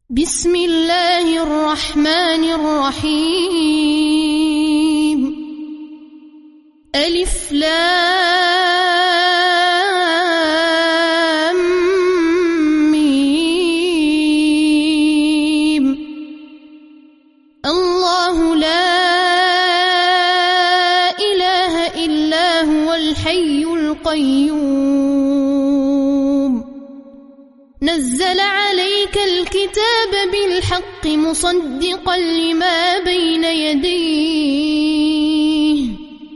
بسم الله الرحمن الرحيم ألف لام ميم الله لا إله إلا هو الحي القيوم نزل عليك الكتاب بالحق مصدقا لما بين يديه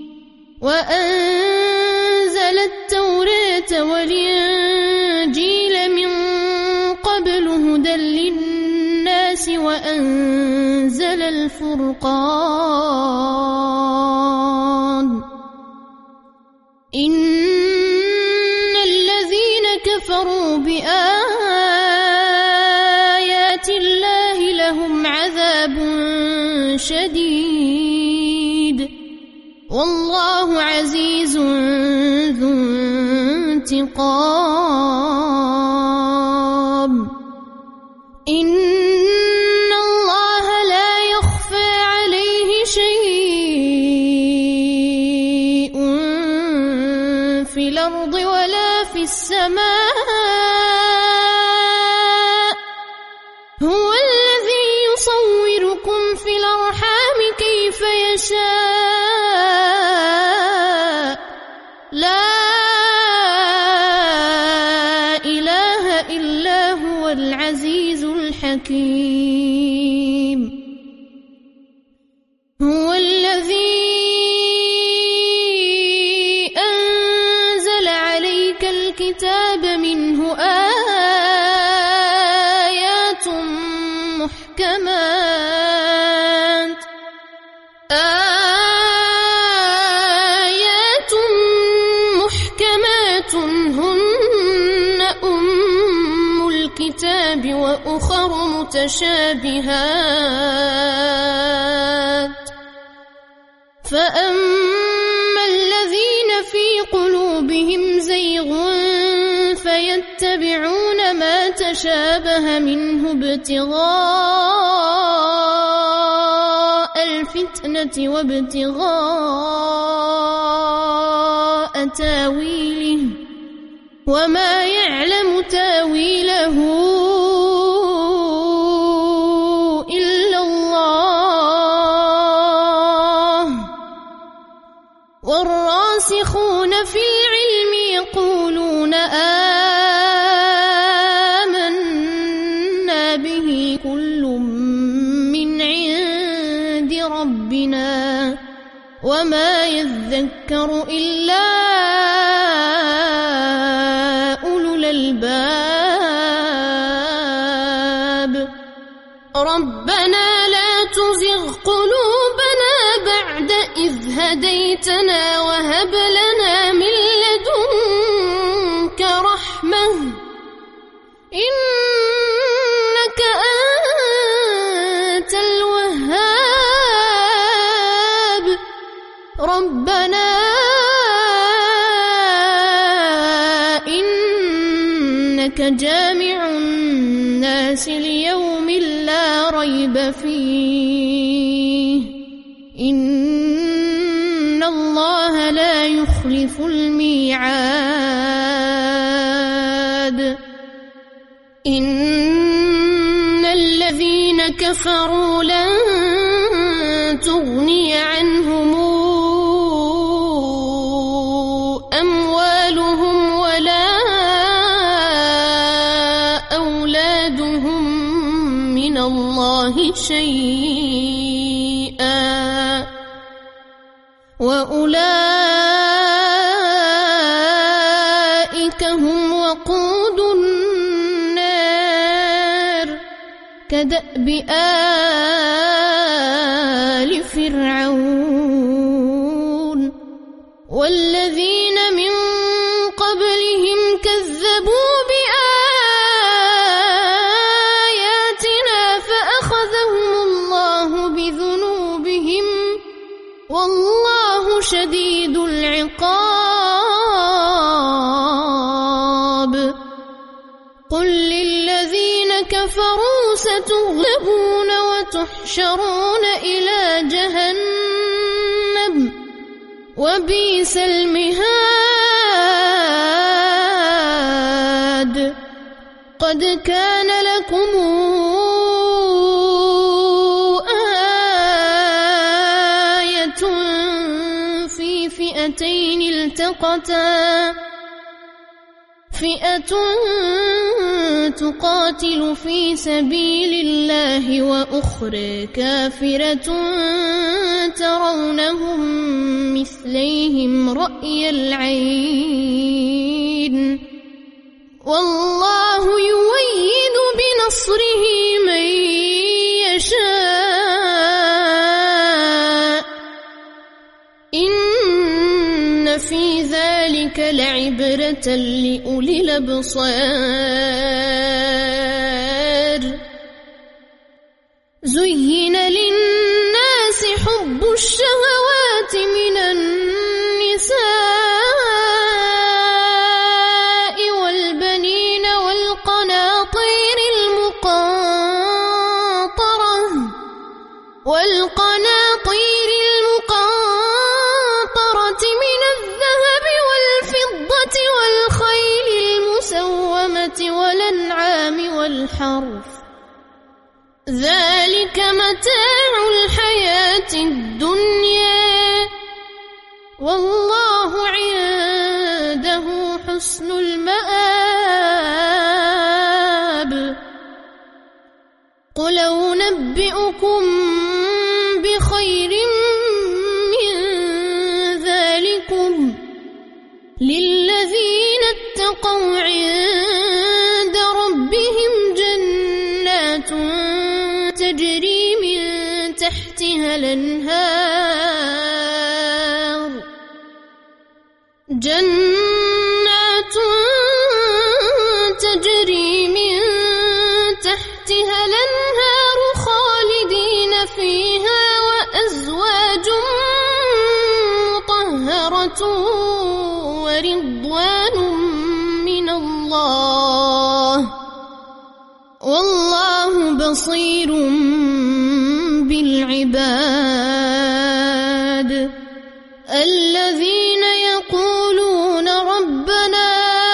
وأنزل التوراة والإنجيل من قبل هدى للناس وأنزل الفرقان إن الذين كفروا بآيات الله لهم عذاب شديد والله عزيز ذو انتقام إن الله لا يخفى عليه شيء في الأرض ولا في السماء هو الذي يصوركم في الأرحام كيف يشاء لا إله إلا هو العزيز الحكيم هو الذي أنزل عليك الكتاب منه آيات محكمات هن أم الكتاب وأخر متشابهات فأما الذين في قلوبهم زيغ فيتبعون ما تشابه منه ابتغاء الفتنة وابتغاء تاويله وما يعلم تاويله إلا الله والراسخون في العلم يقولون آمنا به كل من عند ربنا وما يذكر إلا أولو الألباب ربنا لا تزغ قلوبنا بعد إذ هديتنا وهب لنا من لدنك رحمة إنك أنت الوهاب ربنا إنك جامع الناس ليوم لا ريب فيه إن الله لا يخلف الميعاد إن الذين كفروا لن تغني عنهم أموالهم ولا أولادهم من الله شيئا وأولئك هم وقود النار كدأب آل فرعون والذين من قبلهم كذبوا بآياتنا فأخذهم الله بذنوبهم والله شديد العقاب قل للذين كفروا ستغلبون وتحشرون إلى جهنم وبئس المهاد قد كان لكم آية في فئتين التقتا فئة تقاتل في سبيل الله وأخرى كافرة ترونهم مثليهم رأي العين والله يؤيد بنصره من يشاء إن في ذلك لعبرة لأولي الأبصار زين للناس حب الشهوات من النساء والبنين والقناطير المقنطرة من الذهب والفضة والخيل المسومة والأنعام والحرث ذلك متاع الحياة الدنيا والله عنده حسن المآب قل أنبئكم بخير من ذلكم للذين اتقوا عند ربهم جنات تجري من تحتها الأنهار خالدين فيها وأزواج مطهرة ورضوان من الله والله بصير بالعباد الذين يقولون ربنا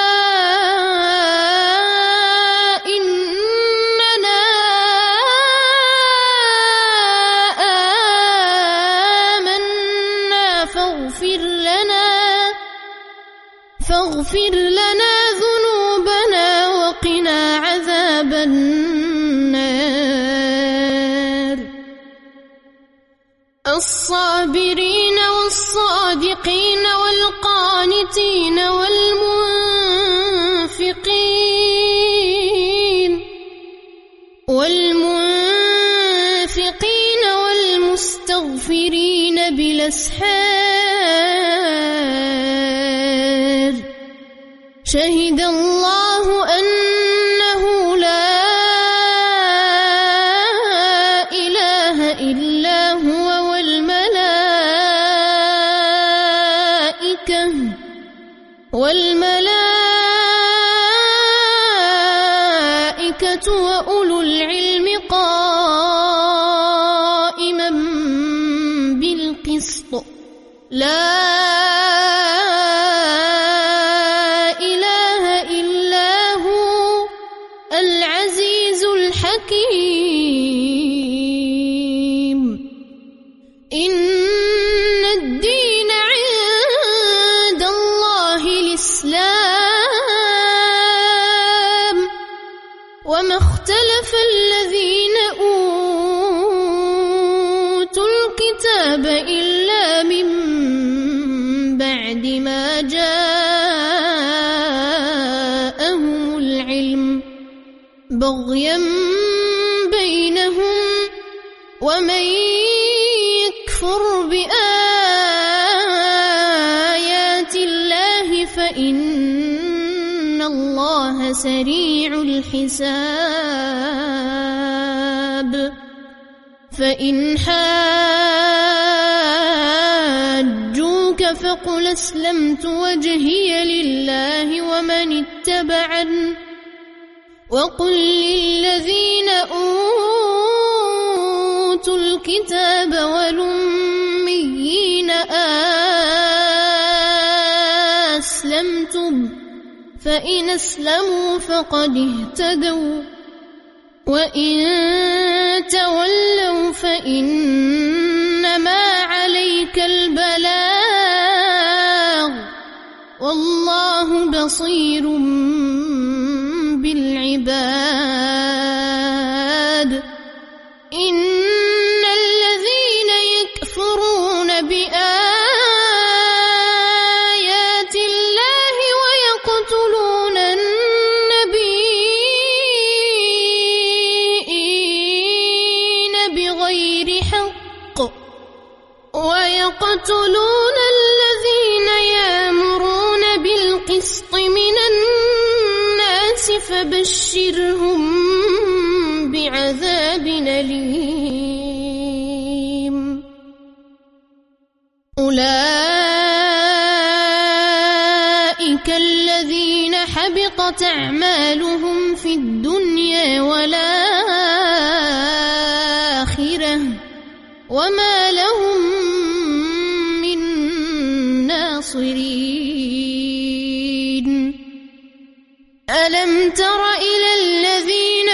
إننا آمنا فاغفر لنا ذنوبنا وقنا عذاب النار الصابرين والصادقين والقانتين والمنفقين والمستغفرين بالأسحار شهد الله أنه لا إله إلا هو والملائكة وأولو العلم قائما بالقسط لا إله إلا هو العزيز الحكيم إن الدين عند الله الإسلام وما اختلف الذين أوتوا الكتاب إلا من بعد ما جاءهم العلم بغيا بينهم ومن يكفر بآيات الله فإن الله سريع الحساب فإن حاجوك فقل وقل للذين أوتوا الكتاب والأميين أسلمتم فإن أسلموا فقد اهتدوا وإن تولوا فإنما عليك البلاغ والله بصير بالعباد إن الذين يكفرون بآيات الله ويقتلون النبيين بغير حق ويقتلون الذين يأمرون بالقسط من الناس فبشرهم بعذاب أليم أولئك الذين حبطت أعمالهم في الدنيا والآخرة وما لهم من ناصرين ألم تر إلى الذين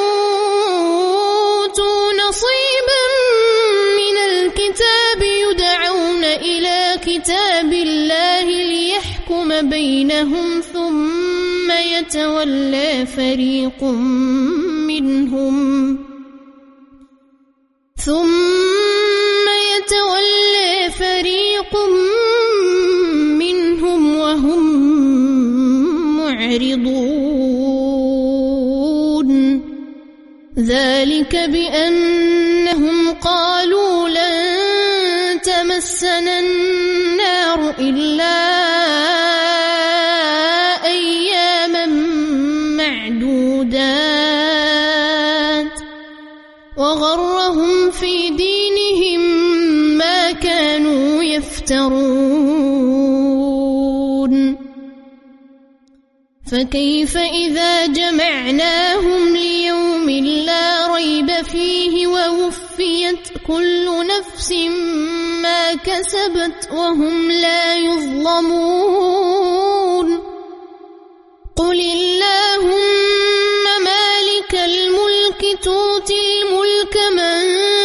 أوتوا نصيبا من الكتاب يدعون إلى كتاب الله ليحكم بينهم ثم يتولى فريق منهم وهم معرضون ذلك بأنهم قالوا لن تمسنا النار إلا أياما معدودات وغرهم في دينهم ما كانوا يفترون فكيف إذا جمعناهم ليوم لا ريب فيه ووفيت كل نفس ما كسبت وهم لا يظلمون قل اللهم مالك الملك تؤتي الملك من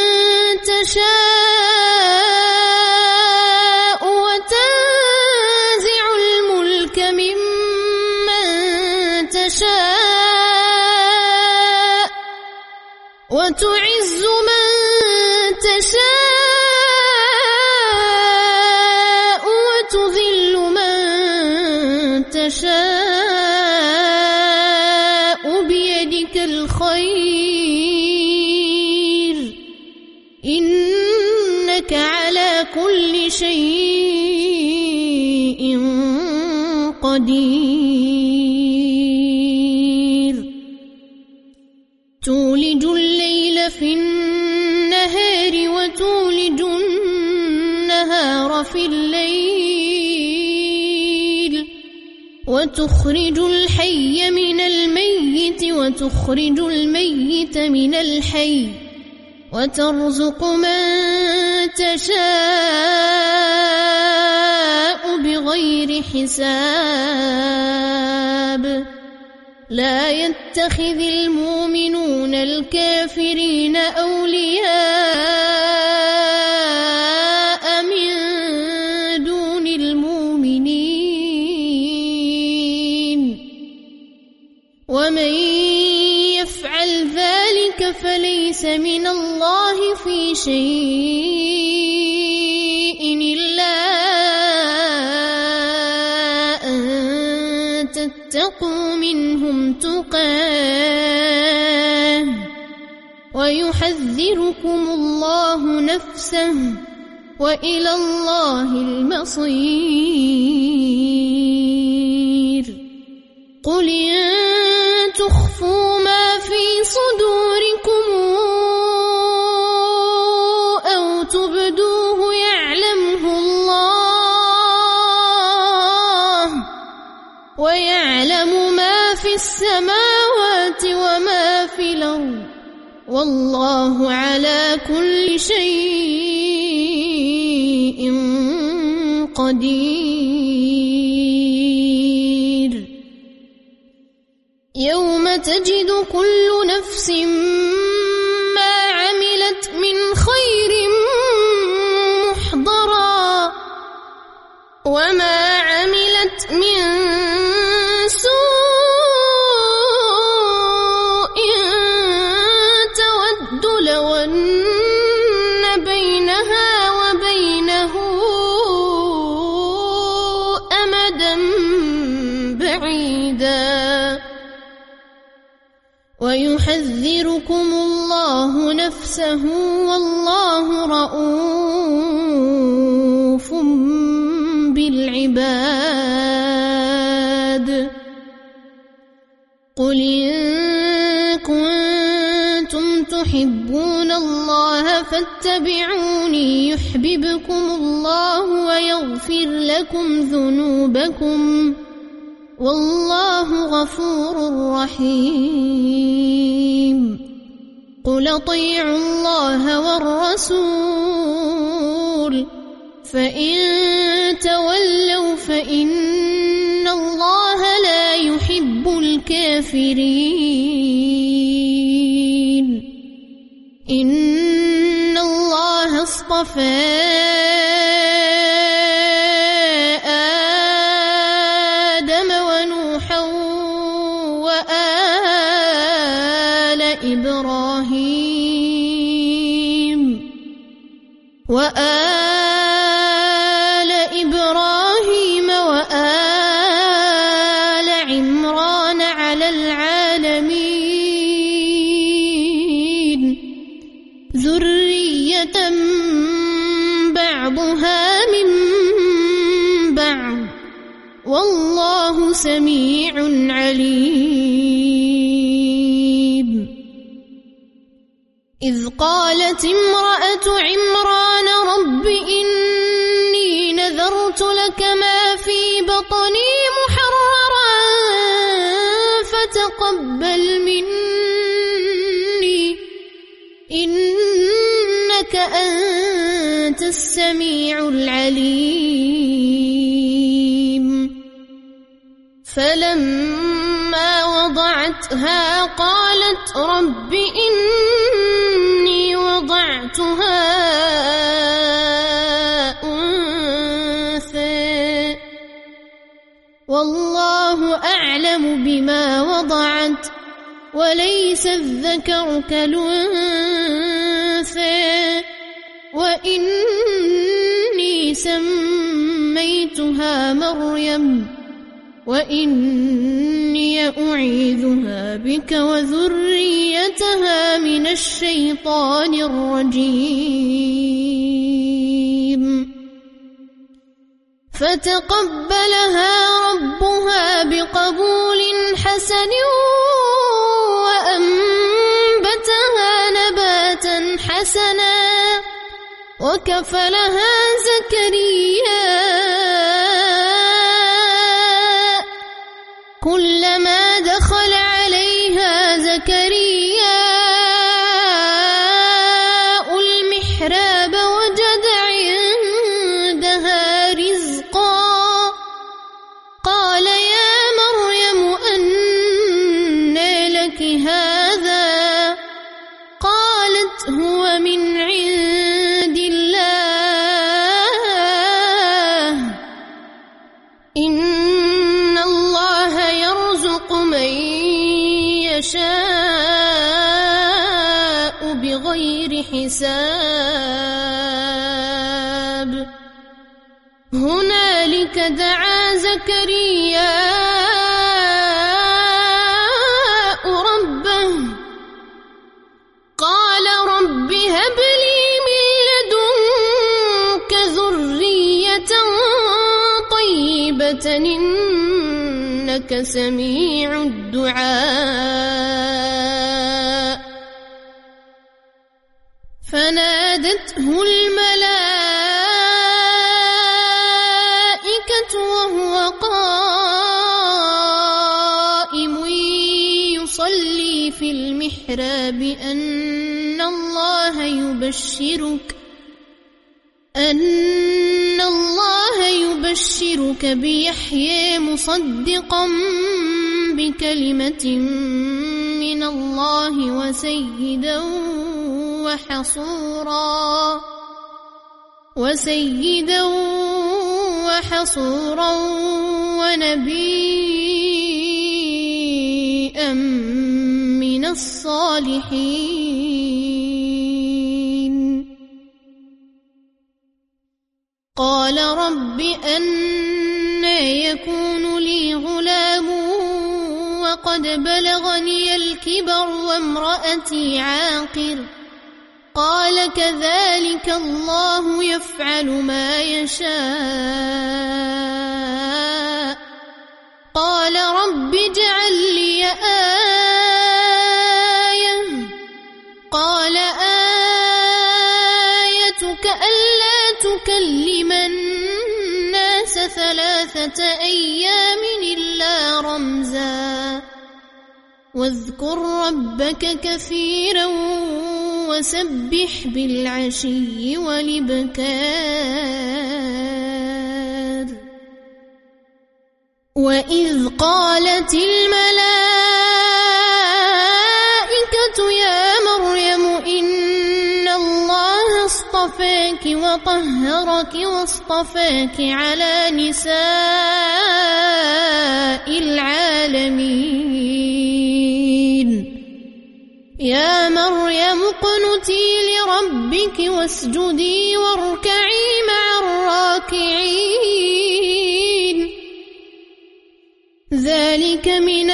تشاء وتنزع الملك ممن تشاء وتعز من تشاء وتذل من تشاء بيدك الخير إنك على كل شيء قدير تولج الليل في النهار وتولج النهار في الليل وتخرج الحي من الميت وتخرج الميت من الحي وترزق من تشاء بغير حساب لا يتخذ المؤمنون الكافرين أولياء من دون المؤمنين ومن يفعل ذلك فليس من الله في شيء إلا أن تتقوا منهم تقاه ويحذركم الله نفسه وإلى الله المصير قل إن تخفوا ما في صدوركم أو تبدوه يعلمه الله ويعلم ما في السماوات والله على كل شيء قدير يوم تجد كل نفس ما عملت من خير محضرا وما عملت من سوء تود لو أن بينها وبينه أمدا بعيدا ويحذركم الله نفسه والله رؤوف بالعباد قل إن كنتم تحبون الله فاتبعوني يحببكم الله ويغفر لكم ذنوبكم والله غفور رحيم قل اطيعوا الله والرسول فإن تولوا فإن الله لا يحب الكافرين إن الله اصطفى آدم ونوحا وآل إبراهيم وآل عمران على العالمين ذرية بعضها من بعض والله سميع عليم إذ قالت امرأة عمران رب إني نذرت لك ما في بطني محررا فتقبل مني إنك أنت السميع العليم فلما وضعتها قالت رب إني وضعتها أنثى والله أعلم بما وضعت وليس الذكر كالأنثى وإني سميتها مريم وإني أعيذها بك وذريتها من الشيطان الرجيم فتقبلها ربها بقبول حسن وأنبتها نباتا حسنا وكفلها زكريا كلما دخل عليها زكرياء المحراب وجد عندها رزقا قال يا مريم أنى لك هذا قالت هو من عند الله إن الله يرزق من يشاء بغير حساب هنالك دعا زكرياء ربه قال رب هب لي من لدنك ذرية طيبة إنك سميع الدعاء فنادته الملائكة وهو قائم يصلي في المحراب أن أن الله يبشرك بيحيى مصدقا بكلمة من الله وسيدا وحصورا ونبيا من الصالحين. قال رب أنى يكون لي غلام وقد بلغني الكبر وامرأتي عاقر؟ قال كذلك الله يفعل ما يشاء. قال رب اجعل لي آية. قال آيتك ألا تكلم الناس 3 أيام إلا رمزا واذكر ربك كثيرا وسبح بالعشي والإبكار. وإذ قالت الملائكة يا مريم إن الله اصطفاك وطهرك واصطفاك على نساء العالمين. يا مريم اقنتي لربك واسجدي واركعي مع الراكعين. ذلك من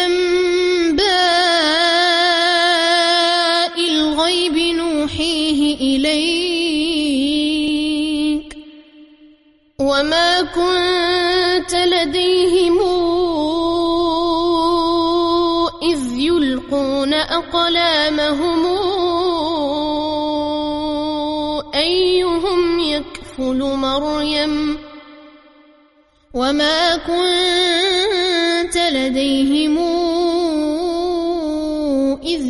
أنباء الغيب نوحيه إليك وما كنت لديهم إذ يلقون أقلامهم أيهم يكفل مريم وما كنت لديهم إذ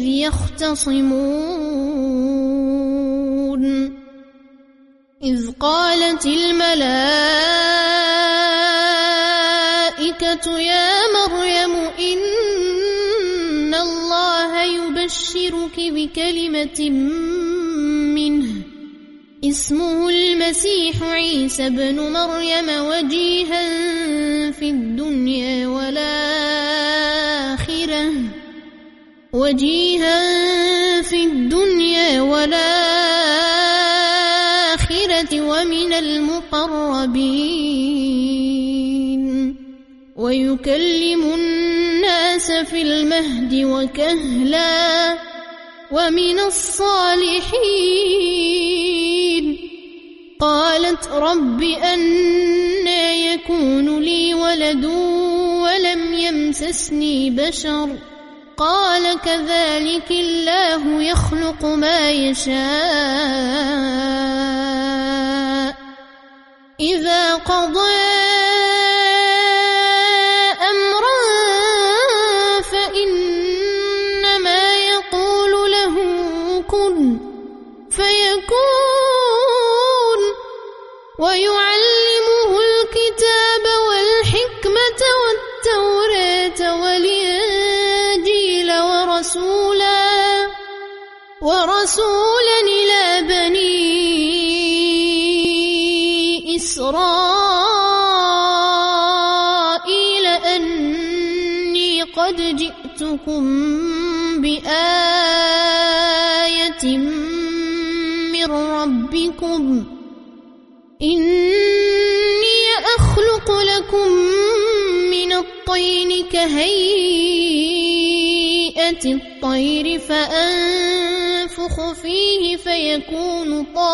يختصمون. إذ قالت الملائكة يا مريم إن الله يبشرك بكلمة منه اسمه المسيح عيسى ابن مريم وجيها في الدنيا والآخرة ومن المقربين ويكلم الناس في المهد وكهلا ومن الصالحين. قالت رب أنى يكون لي ولد ولم يمسسني بشر؟ قال كذلك الله يخلق ما يشاء إذا قضى أمرا فإنما يقول له كن فيكون. ويعلمه الكتاب والحكمة والتوراة والإنجيل ورسولا إلى بني إسرائيل أني قد جئتكم بآية من ربكم إني أخلق لكم من الطين كهيئة الطير فأنفخ فيه فيكون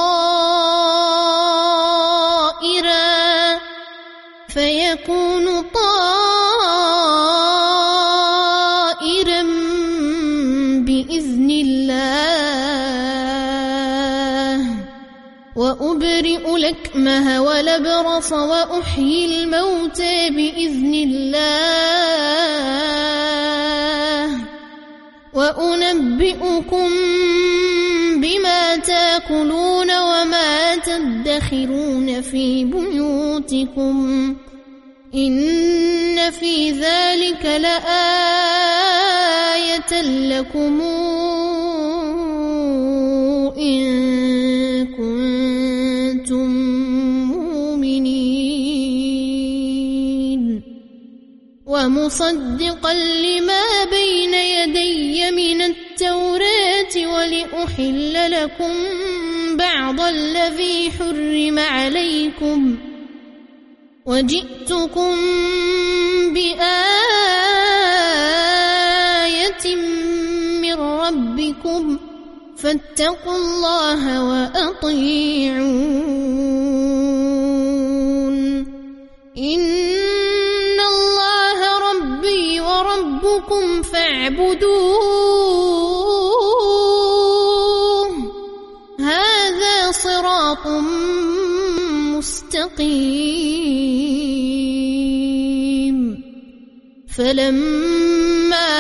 طائرا بإذن الله. وأبرئ الأكمه والأبرص وأحيي الموتى بإذن الله وأنبئكم بما تاكلون وما تدخرون في بيوتكم إن في ذلك لآية لكم إن كنتم مؤمنين ومصدقا لما بين يدي من التوراة ولأحل لكم بعض الذي حرم عليكم وجئتكم بآية من ربكم فاتقوا الله وأطيعون إن الله ربي وربكم فاعبدوه هذا صراط مستقيم فلما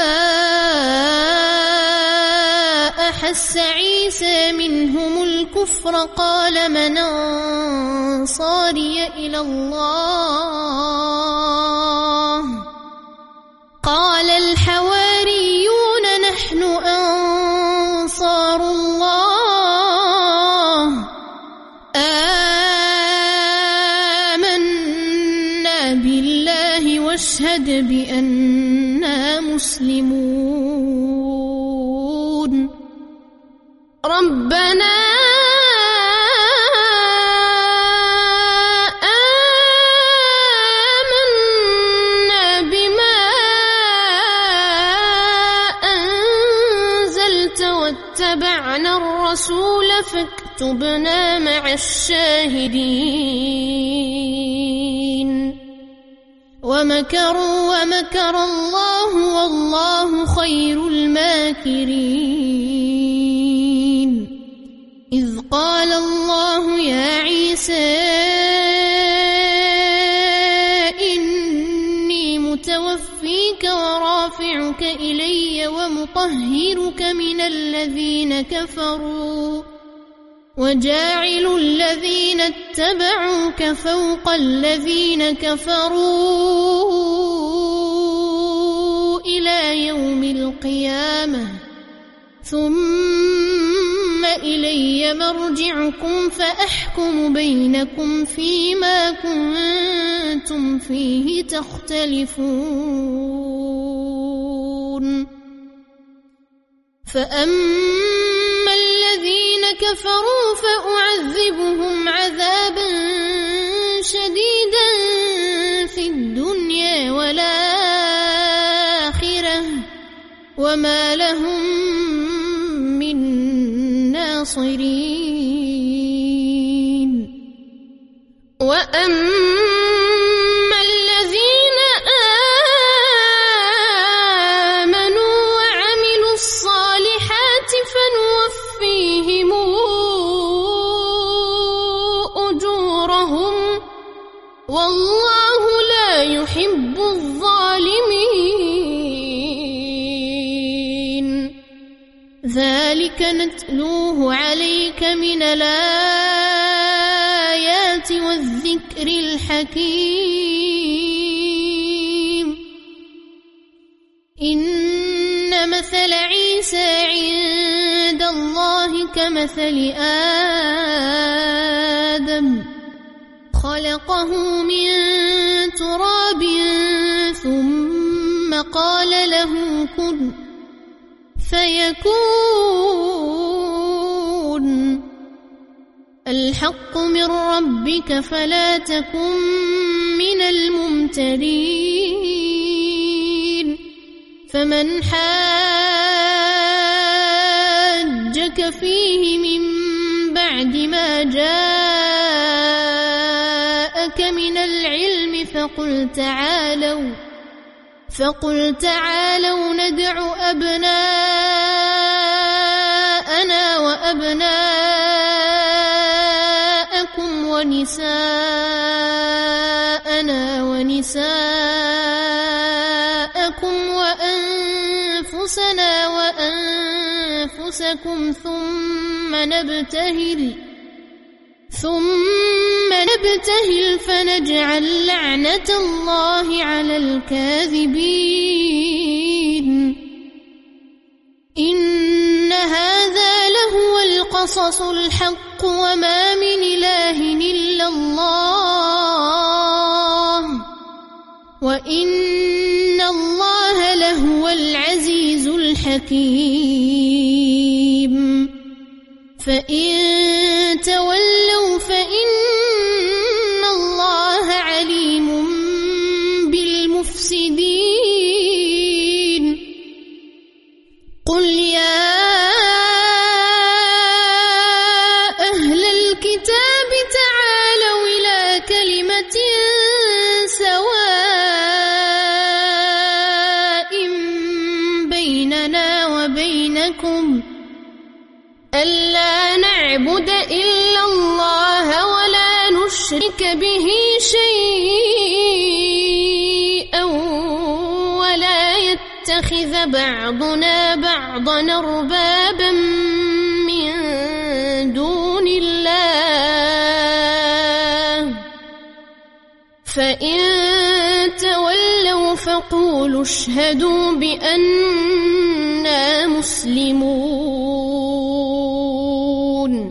أحس عيسى منهم الكفر قال من أنصاري إلى الله قال الحواريون نحن أنصار الله آمنا بالله واشهد بأننا مسلمون ربنا آمنا بما أنزلت واتبعنا الرسول فاكتبنا مع الشاهدين ومكروا ومكر الله والله خير الماكرين إذ قال الله يا عيسى إني متوفيك ورافعك إلي ومطهرك من الذين كفروا وجاعل الذين اتبعوك فوق الذين كفروا إلى يوم القيامة ثم إلي مرجعكم فأحكم بينكم فيما كنتم فيه تختلفون فأما الذين كفروا فأعذبهم عذابا شديدا في الدنيا والآخرة وما لهم من ناصرين وأما الذين آمنوا وعملوا الصالحات فنوفيهم أجورهم والله لا يحب الظالمين ذلك نتلوه عليك من الآيات والذكر الحكيم إن مثل عيسى عند الله كمثل آدم خلقه من تراب ثم قال له كن فيكون الحق من ربك فلا تكن من الممترين فمن حاجك فيه من بعد ما جاءك من العلم فقل تعالوا ندع أبناءنا وأبناءكم ونساءنا ونساءكم وأنفسنا وأنفسكم ثم نبتهل فنجعل لعنة الله على الكاذبين إن هذا لهو القصص الحق وما من إله إلا الله وإن الله لهو العزيز الحكيم فإن تولوا فإن الله عليم بالمفسدين قل يا أهل الكتاب تعالوا إلى كلمة سواء بيننا وبينكم ألا نعبد إلا الله ولا نشرك به شيئا ولا يتخذ بعضنا بعضا أربابا من دون الله فإن تولوا فقولوا اشهدوا بأننا مسلمون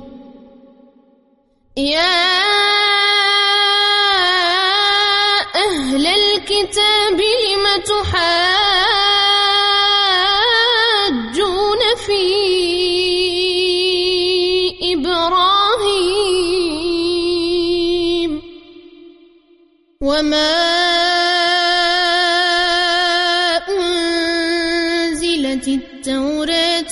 يا أهل الكتاب لم تحاجون في إبراهيم وما أنزلت التوراة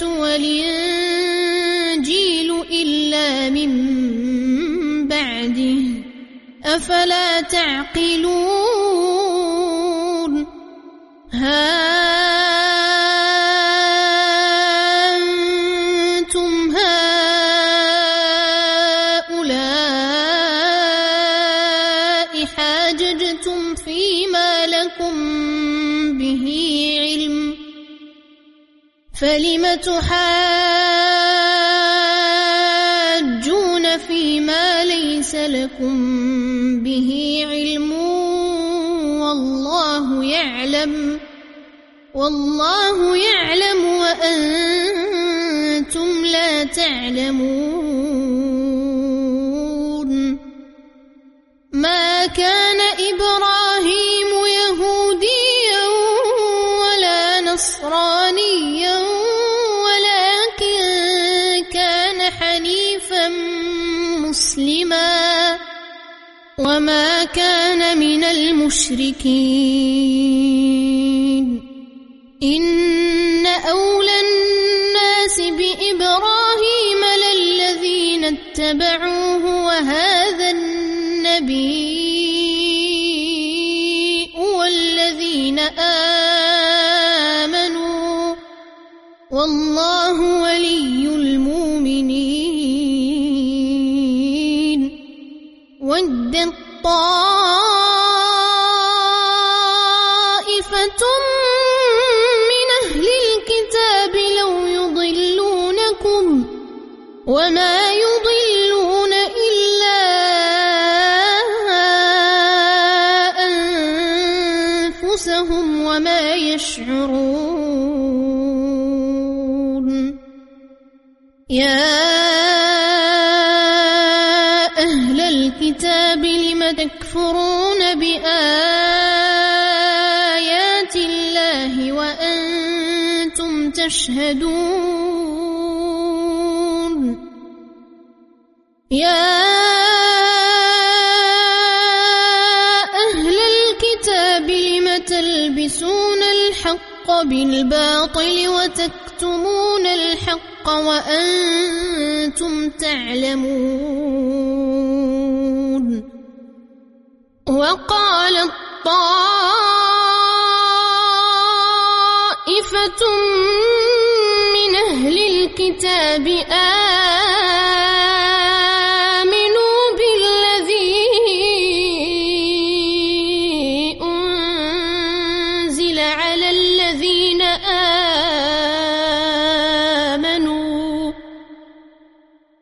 والإنجيل إلا من بعده أفلا تعقلون ها أنتم هؤلاء حاججتم فيما لكم به علم فلم تحاجون فيما ليس لكم به علم والله يعلم وأنتم لا تعلمون ما كان إبراهيم يهوديا ولا نصرانيا ولكن كان حنيفا مسلما وما كان من المشركين إن أولى الناس بإبراهيم للذين اتبعوه وهذا النبي والذين آمنوا والله ولي المؤمنين ودت طائفة من أهل الكتاب لو يضلونكم وما يضلون إلا أنفسهم وما يشعرون يا أهل الكتاب لم تكفرون بآيات الله وأنتم تشهدون يا أهل الكتاب لم تلبسون الحق بالباطل وتكتمون الحق وأنتم تعلمون وقالت طائفة من أهل الكتاب آمنوا بالذي أنزل على الذين آمنوا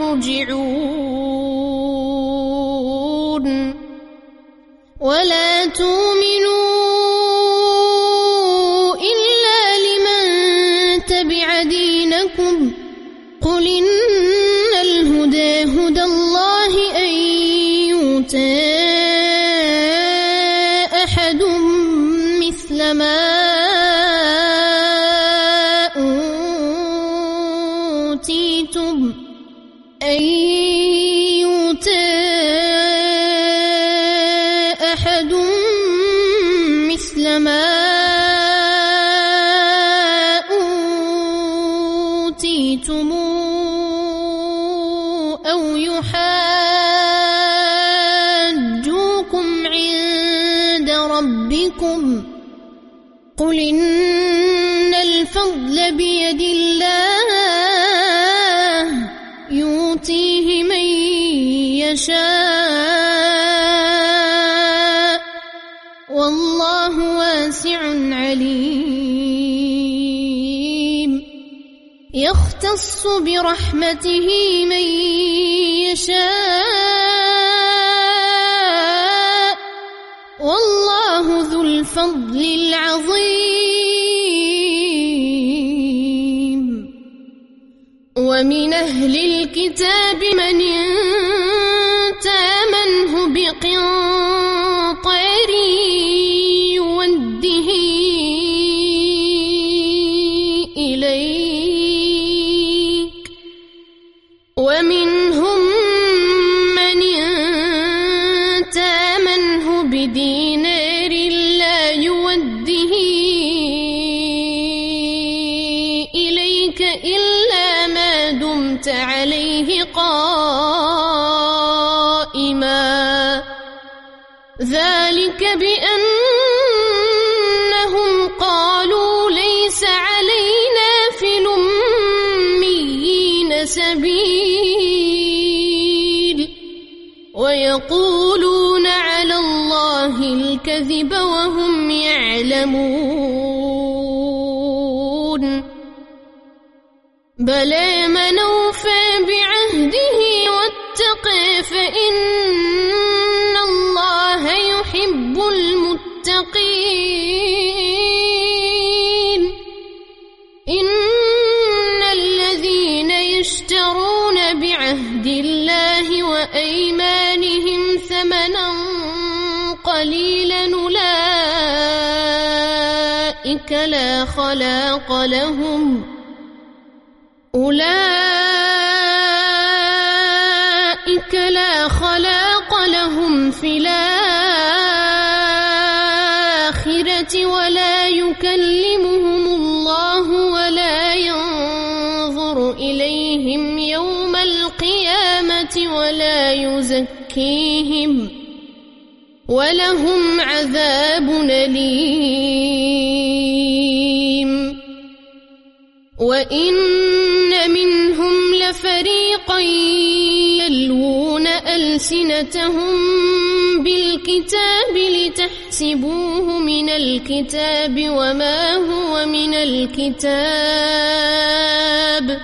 يرجعون ولا تؤمنوا إلا لمن تبع دينكم قل إن الهدى هدى الله أن يؤتى أحد مثل ما أوتيتم أو يحاجوكم عند ربكم قل إن الفضل بيد الله يؤتيه من يشاء والله واسع عليم يختص برحمته من يشاء والله ذو الفضل العظيم ومن أهل الكتاب من تامنه بقنطار يوده إليك ومنهم من تامنه بدينار لا يوده إليك إلا ما دمت عليه قائما ذلك بأنهم قالوا ليس علينا في الأميين سبيل ويقولون على الله الكذب وهم يعلمون بلى من أوفى بعهده واتقى فإن الله يحب المتقين إن الذين يشترون بعهد الله وأيمانهم ثمنا قليلا أولئك لا خلاق لهم في الآخرة ولا يكلمهم الله ولا ينظر إليهم يوم القيامة ولا يزكيهم ولهم عذاب أليم وإن منهم لفريقا يلوون ألسنتهم بالكتاب لتحسبوه من الكتاب وما هو من الكتاب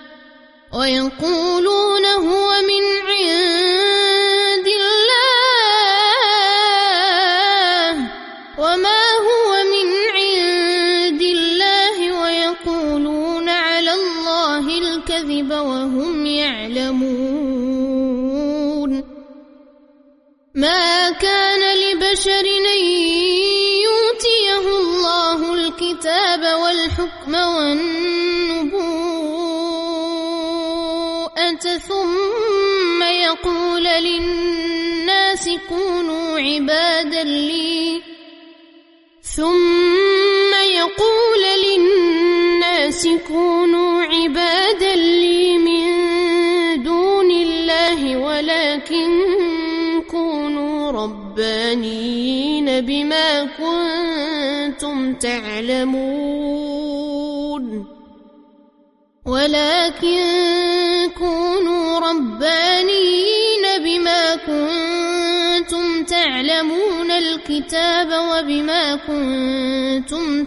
ويقولون هو من عند الله وما هو من عند الله ويقولون على الله الكذب وهم يعلمون ما كان لبشر أن يؤتيه الله الكتاب والحكم والنبوءة ثم يقول للناس كونوا عبادا لي من دون الله ولكن كونوا ربانيين بما كنتم تعلمون الكتاب وبما كنتم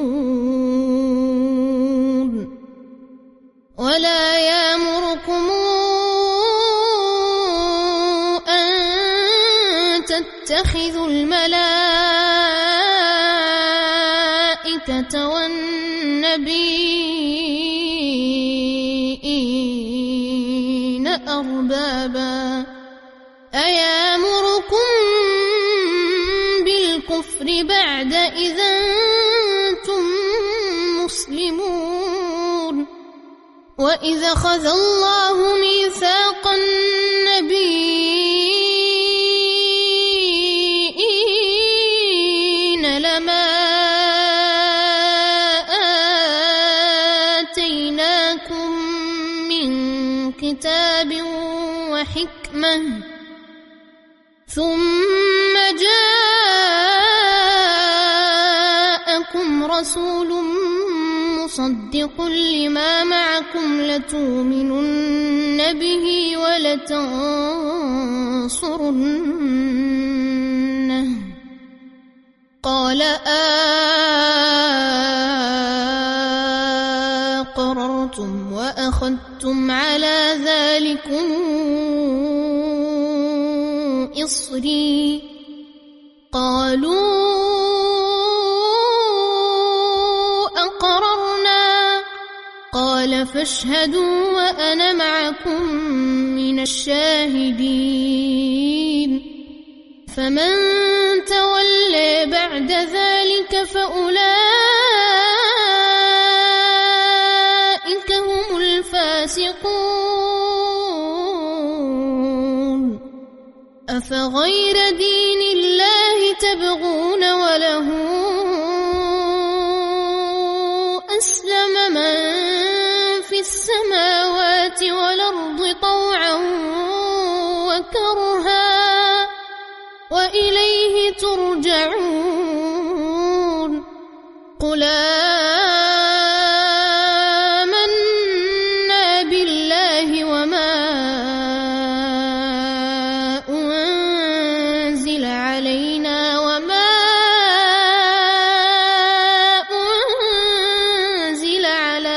تدرسون ولا يأمركم النبيين أربابا أيامركم بالكفر بعد إذا أنتم مسلمون وإذا أخذ الله ميثاق النبيين لما آتيناكم من كتاب وحكمة ثم جاءكم رسول مصدق لما معكم لتؤمنن به ولتنصرنه قال أقررتم وأخذتم على ذلكم إصري قالوا أقررنا قال فاشهدوا وأنا معكم من الشاهدين فمن تولى بعد ذلك فأولئك هم الفاسقون أفغير دين الله تبغون وله أسلم من في السماوات والأرض طوعا وكرها وإليه ترجعون قل آمنا بالله وما أنزل علينا وما أنزل على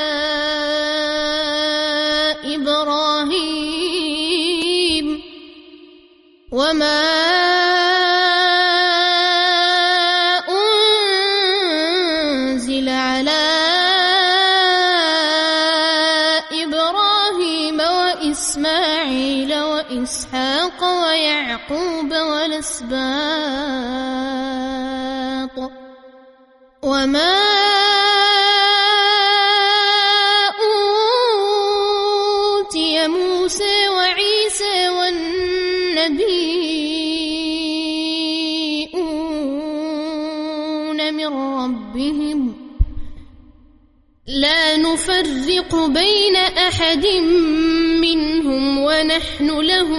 إبراهيم وما أنزل على إبراهيم وإسماعيل وإسحاق ويعقوب والأسباط وما أوتي موسى وعيسى والنبيون من ربهم لا نفرق بين أحد منهم ونحن له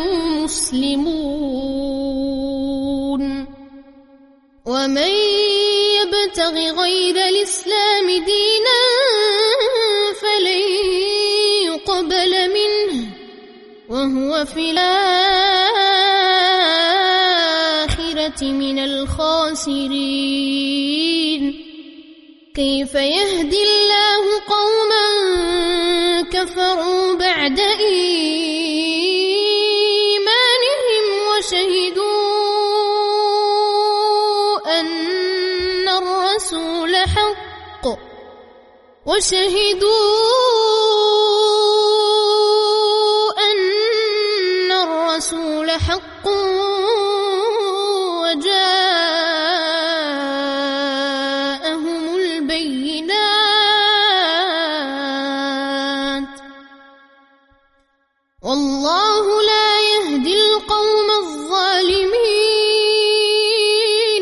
مسلمون ومن يبتغ غير الإسلام دينا فلن يقبل منه وهو في الآخرة من الخاسرين كيف يهدي الله قوما كفروا بعد إيمانهم وشهدوا أن الرسول حق وجاءهم البينات والله لا يهدي القوم الظالمين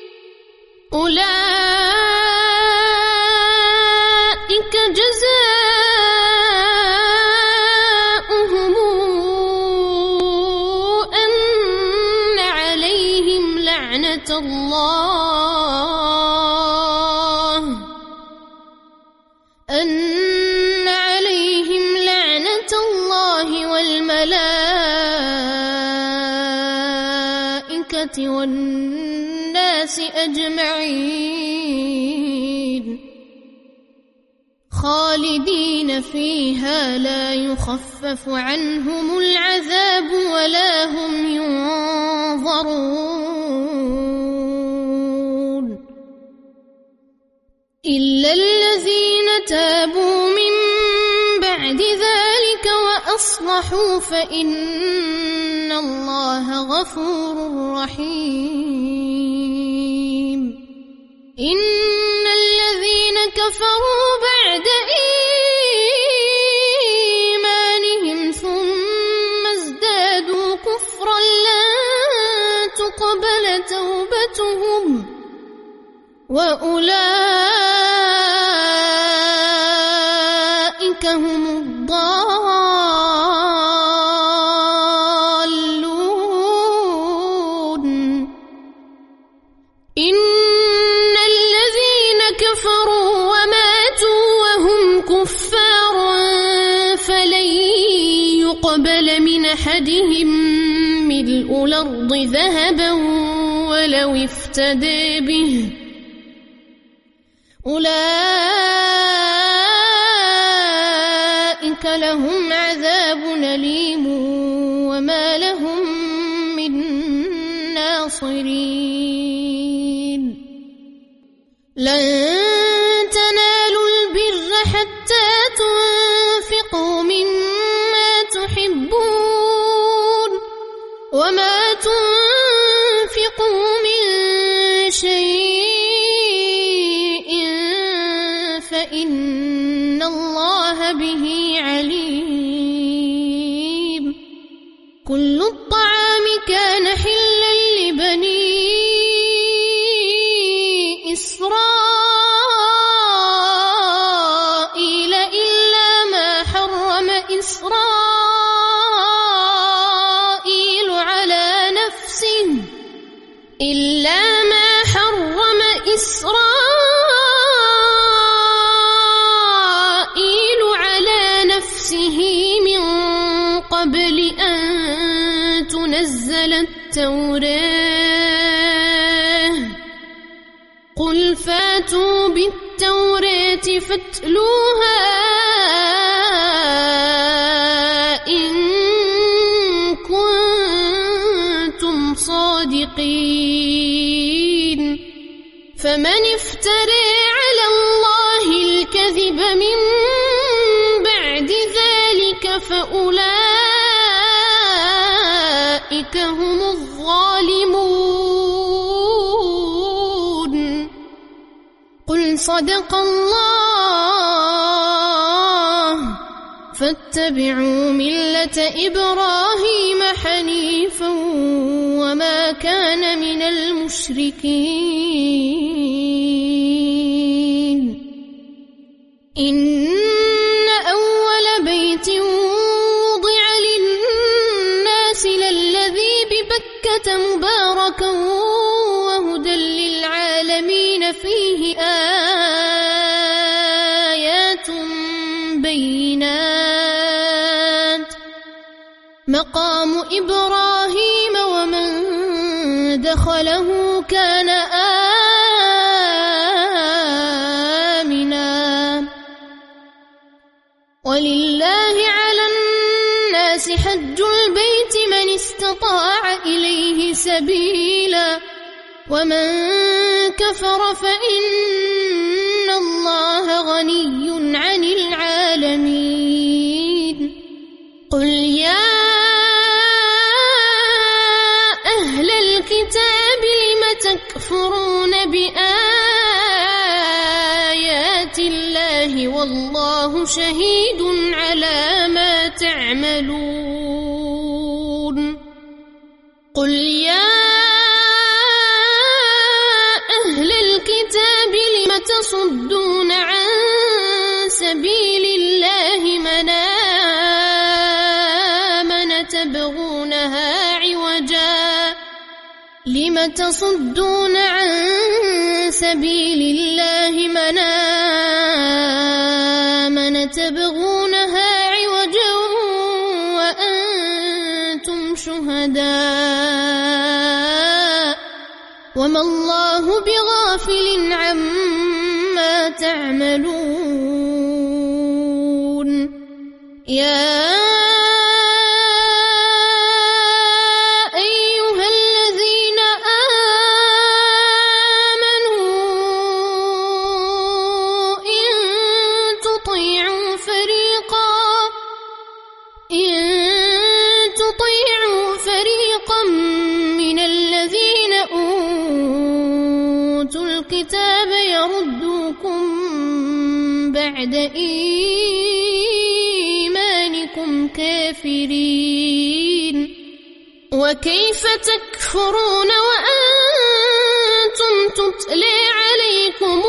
أولئك جزاؤهم أن عليهم لعنة الله والملائكة والناس أجمعين خالدين فيها لا يخفف عنهم العذاب ولا هم ينظرون إلا الذين تابوا من بعد ذلك وأصلحوا فإن الله غفور رحيم إن الذين كفروا بعد إيمانهم ثم ازدادوا كفرا لن تقبل توبتهم وأولئك هم الضالون إن الذين كفروا وماتوا وهم كفار فلن يقبل من أحدهم ملء الأرض ذهبا ولو افتدى به أولئك لهم عذاب أليم وما لهم من ناصرين لن تنالوا البر حتى تنفقوا مما تحبون وما تنفقوا من شيء فإن الله به عليم كل الطعام كان حلا لبني إسرائيل إلا ما حرم إسرائيل على نفسه من قبل أن تنزل التوراة قل فاتوا بالتوراة فاتلوها إن كنتم صادقين فمن افترى على الله الكذب من بعد ذلك فأولئك هم الظالمون قل صدق الله فاتبعوا ملة إبراهيم حنيفا وما كان من المشركين إن أول بيت وضع للناس للذي ببكة مباركا وهدى للعالمين فيه آيات بينات مقام إبراهيم ومن دخله كان آمنا ولله على الناس حج البيت من استطاع إليه سبيلا ومن كفر فإن الله غني عن العالمين قل يا أهل الكتاب لم تكفرون بآيات الله والله شهيد على ما تعملون قل يا أهل الكتاب لم تصدون عن سبيل الله من آمن تبغونها عوجا لم تصدون عن سبيل الله من آمن تبغونها عوجا وأنتم شهداء وما الله بغافل عما تعملون يا بعد إيمانكم كافرين وكيف تكفرون وأنتم تتلى عليكم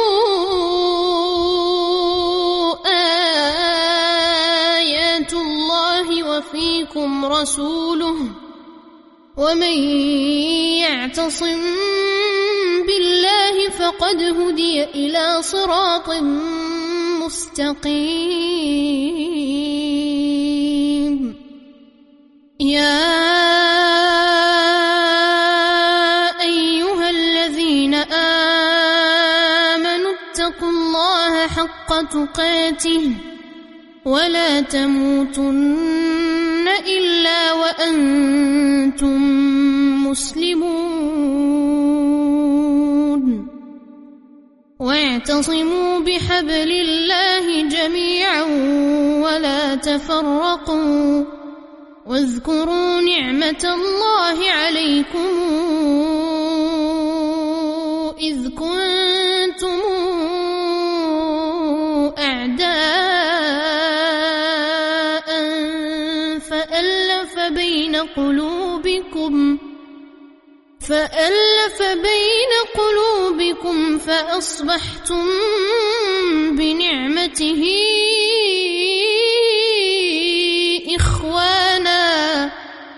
آيات الله وفيكم رسوله ومن يعتصم بالله فقد هدي إلى صراط مستقيم يا أيها الذين آمنوا اتقوا الله حق تقاته ولا تموتن إلا وأنتم مسلمون واعتصموا بحبل الله جميعا ولا تفرقوا واذكروا نعمة الله عليكم إذ كنتم أعداء فألف بين قلوبكم فأصبحتم بنعمته إخوانا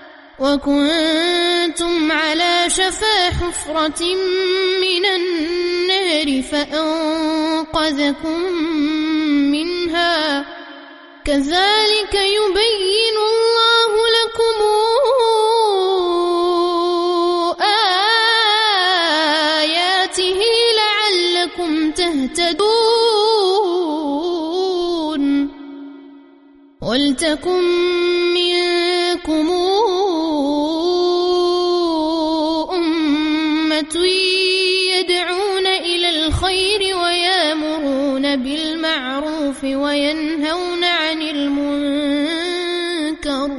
وكنتم على شفا حفرة من النار فأنقذكم منها كذلك يبين الله لكم آياته لعلكم تهتدون ولتكن منكم أمة يدعون إلى الخير ويأمرون بالمعروف وينهون عن المنكر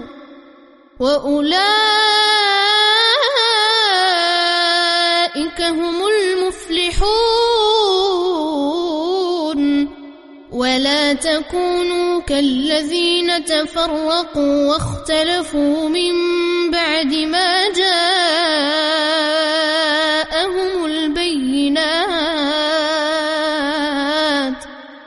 وأولئك هم المفلحون ولا تكونوا كالذين تفرقوا واختلفوا من بعد ما جاءهم البينات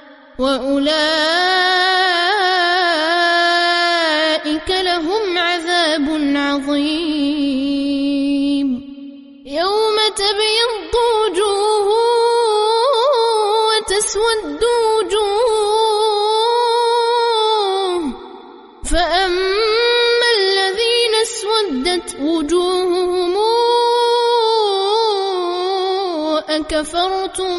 وأولئك لهم عذاب عظيم يوم تبيض وجوه وتسود وجوه فأما الذين اسودت وجوههم أكفرتم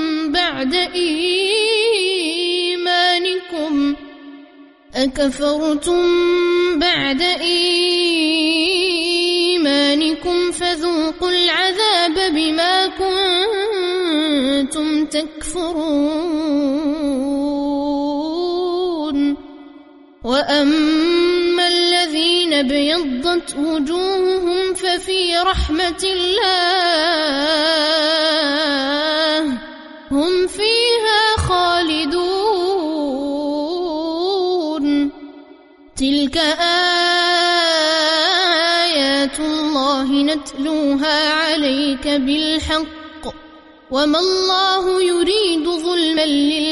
بعد إيمانكم فذوقوا العذاب بما كنتم تكفرون وأما الذين ابيضت وجوههم ففي رحمة الله هم فيها خالدون تلك آيات الله نتلوها عليك بالحق وما الله يريد ظلما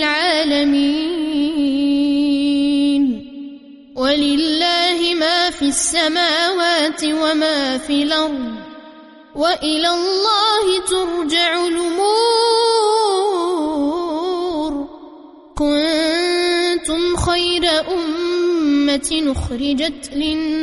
للعالمين ولله ما في السماوات وما في الأرض وإلى الله ترجع الأمور كنتم خير أمة أخرجت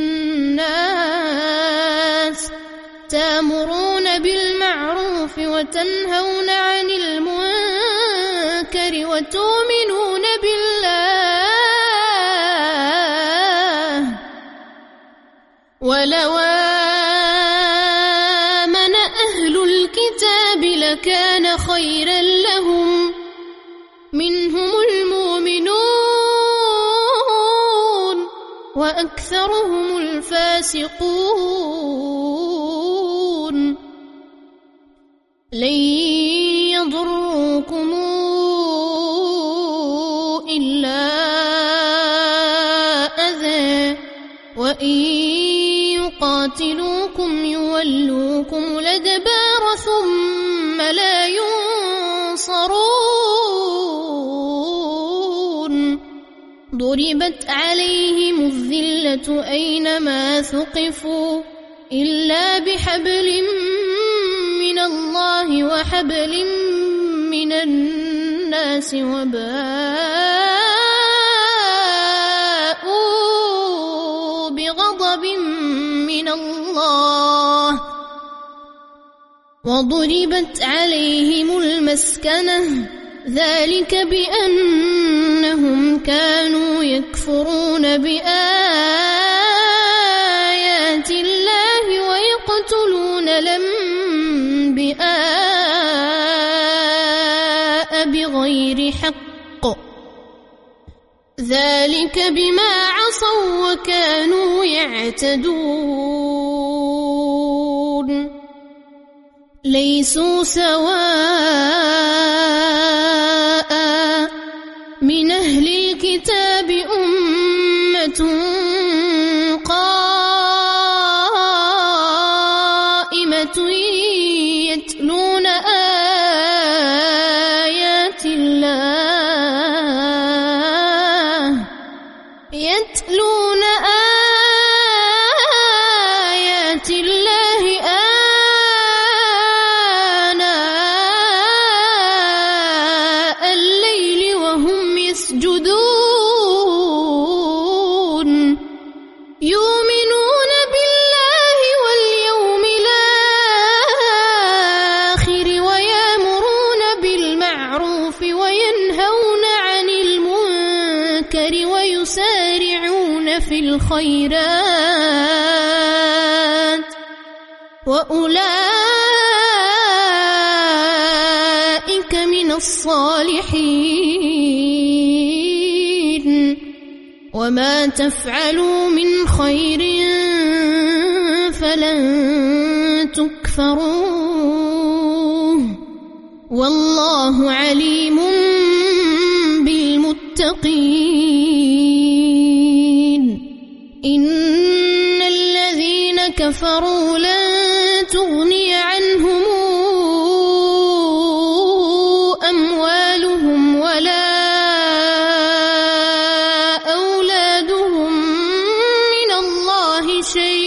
للناس تأمرون بالمعروف وتنهون عن المنكر وتؤمنون بالله ولو آمن أهل الكتاب لكان خيرا لهم منهم المؤمنون وأكثرهم الفاسقون لن يضروكم وإن يقاتلوكم يولوكم الأدبار ثم لا ينصرون ضربت عليهم الذلة أينما ثقفوا إلا بحبل من الله وحبل من الناس وباءوا بغضب من الله وضربت عليهم المسكنة ذلك بأنهم كانوا يكفرون بآيات الله ويقتلون الأنبياء بغير حق ذلك بما عصوا وكانوا يعتدون ليسوا سواء من أهل الكتاب أمة قائمة يتلون آيات الله آناء الليل وهم يسجدون يؤمنون بالله واليوم الآخر ويأمرون بالمعروف وينهون عن المنكر ويسارعون في الخيرات وأولئك من الصالحين وما تفعلوا من خير فلن تكفروه والله عليم بالمتقين إن الذين كفروا لن تغني عنهم أموالهم ولا أولادهم من الله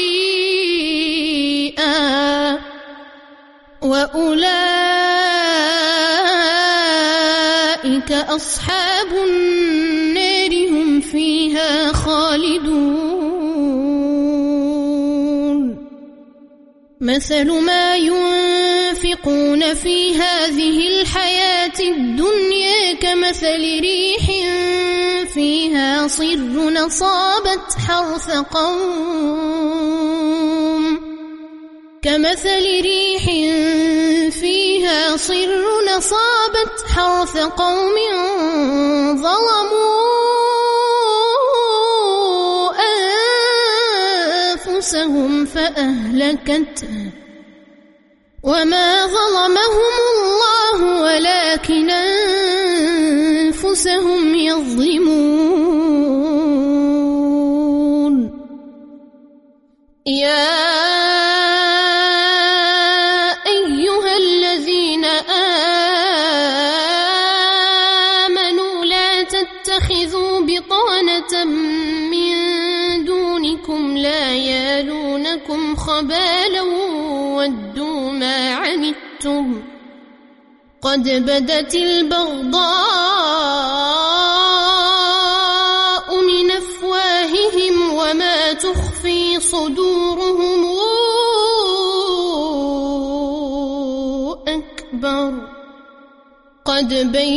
شيئا وأولئك أصحاب النار هم فيها خالدون مثل ما ينفقون في هذه الحياة الدنيا كمثل ريح فيها صر أصابت حرث قوم ظلموا أنفسهم فأهلكته وما ظلمهم الله ولكن أنفسهم يظلمون يا أيها الذين آمنوا لا تتخذوا بطانة من دونكم لا يالونكم خبالا ودوا ما عنتم قد بدت البغضاء من أفواههم وما تخفي صدورهم أكبر قد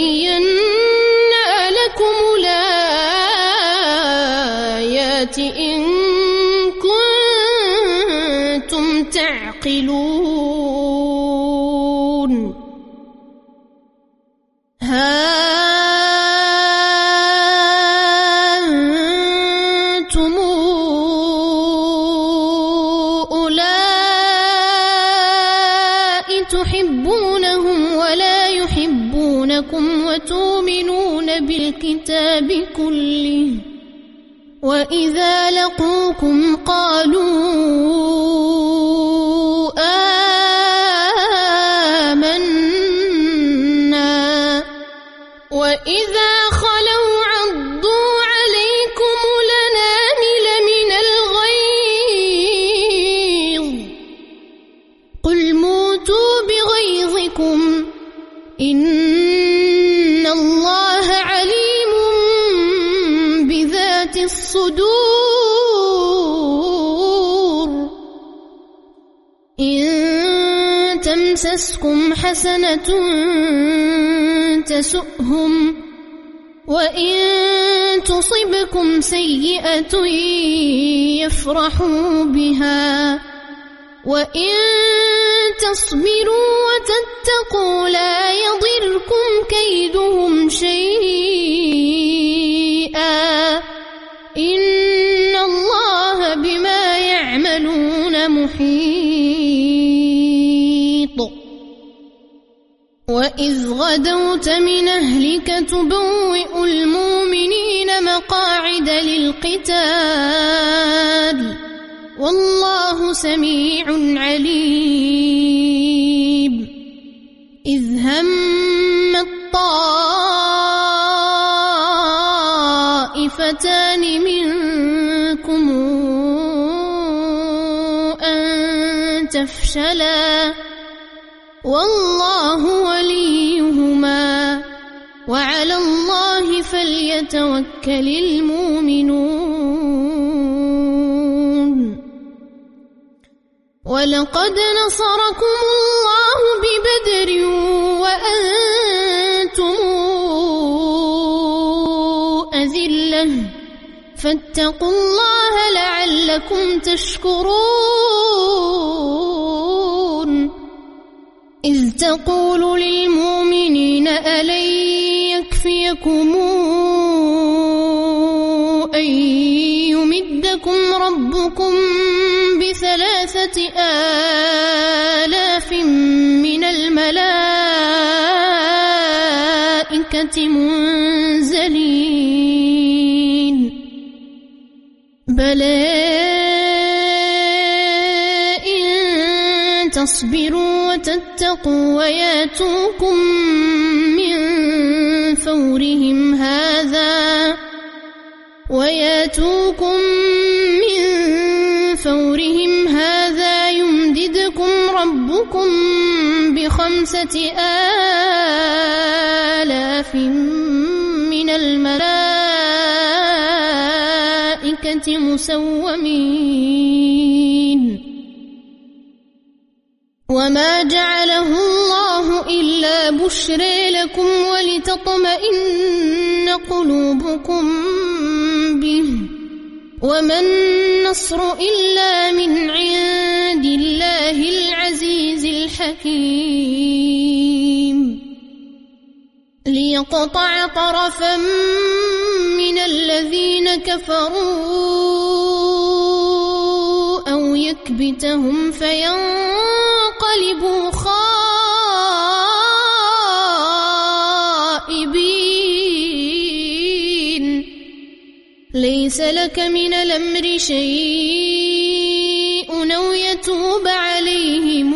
بينا لكم الآيات إن كنتم تعقلون ها أنتم أولئك تحبونهم ولا يحبونكم وتؤمنون بالكتاب كله وإذا لقوكم قالوا آمنا وإذا خلوا عضوا عليكم الأنامل من الغيظ قل موتوا بغيظكم إن الله عليم بذات الصدور إن تمسسكم حسنة تسؤهم وإن تصبكم سيئة يفرحوا بها وإن تصبروا وتتقوا لا يضركم كيدهم شيئا إن الله بما يعملون محيط وإذ غدوت من أهلك تبوئ المؤمنين مقاعد للقتال والله سميع عليم إذ هم الطائفتان منكم أن تفشلا والله وليهما وعلى الله فليتوكل المؤمنون ولقد نصركم الله ببدر وأنتم أذلة فاتقوا الله لعلكم تشكرون إذ تقول للمؤمنين ألن يكفيكم أن يمدكم ربكم ب3,000 من الملائكة منزلين بلى إن تصبروا وتتقوا وياتوكم من فورهم هذا يمددكم ربكم ب5,000 من الملائكة مسومين وما جعله الله إلا بشرى لكم ولتطمئن قلوبكم به وما النصر إلا من عند الله العزيز الحكيم ليقطع طرفا من الذين كفروا أو يكبتهم فينقلبوا خائبين ليس لك من الأمر شيء أو يتوب عليهم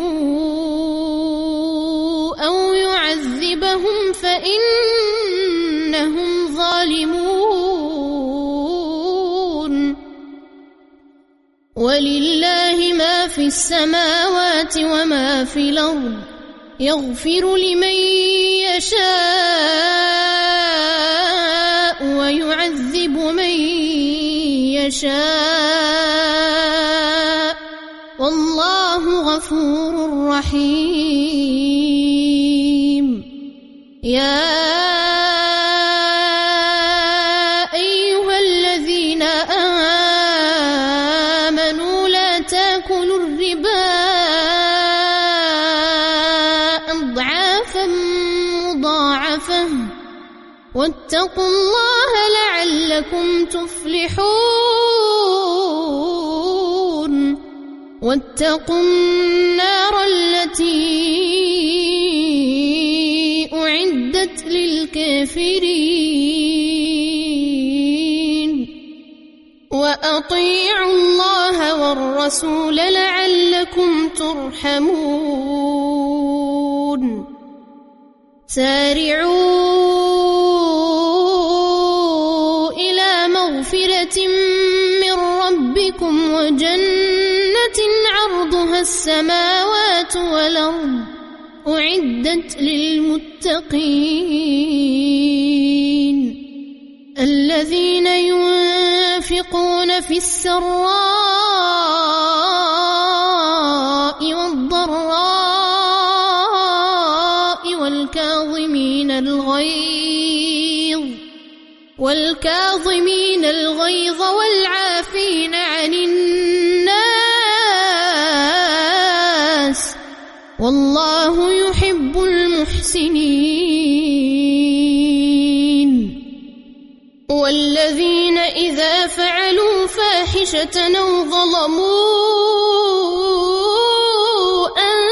أو يعذبهم فإنهم ظالمون ولله ما في السماوات وما في الأرض يغفر لمن يشاء ويعذب من يشاء والله غفور رحيم يا أيها الذين آمنوا لا تأكلوا الربا أضعافا مضاعفة واتقوا الله لعلكم تفلحون واتقوا النار التي أعدت للكافرين وأطيعوا الله والرسول لعلكم ترحمون سارعوا إلى مغفرة من ربكم وجنة عرضها السماوات والأرض أعدت للمتقين الذين ينفقون في السراء والضراء والكاظمين الغيظ والعافين عن الناس والله يحب المحسنين والذين إذا فعلوا فاحشة أو ظلموا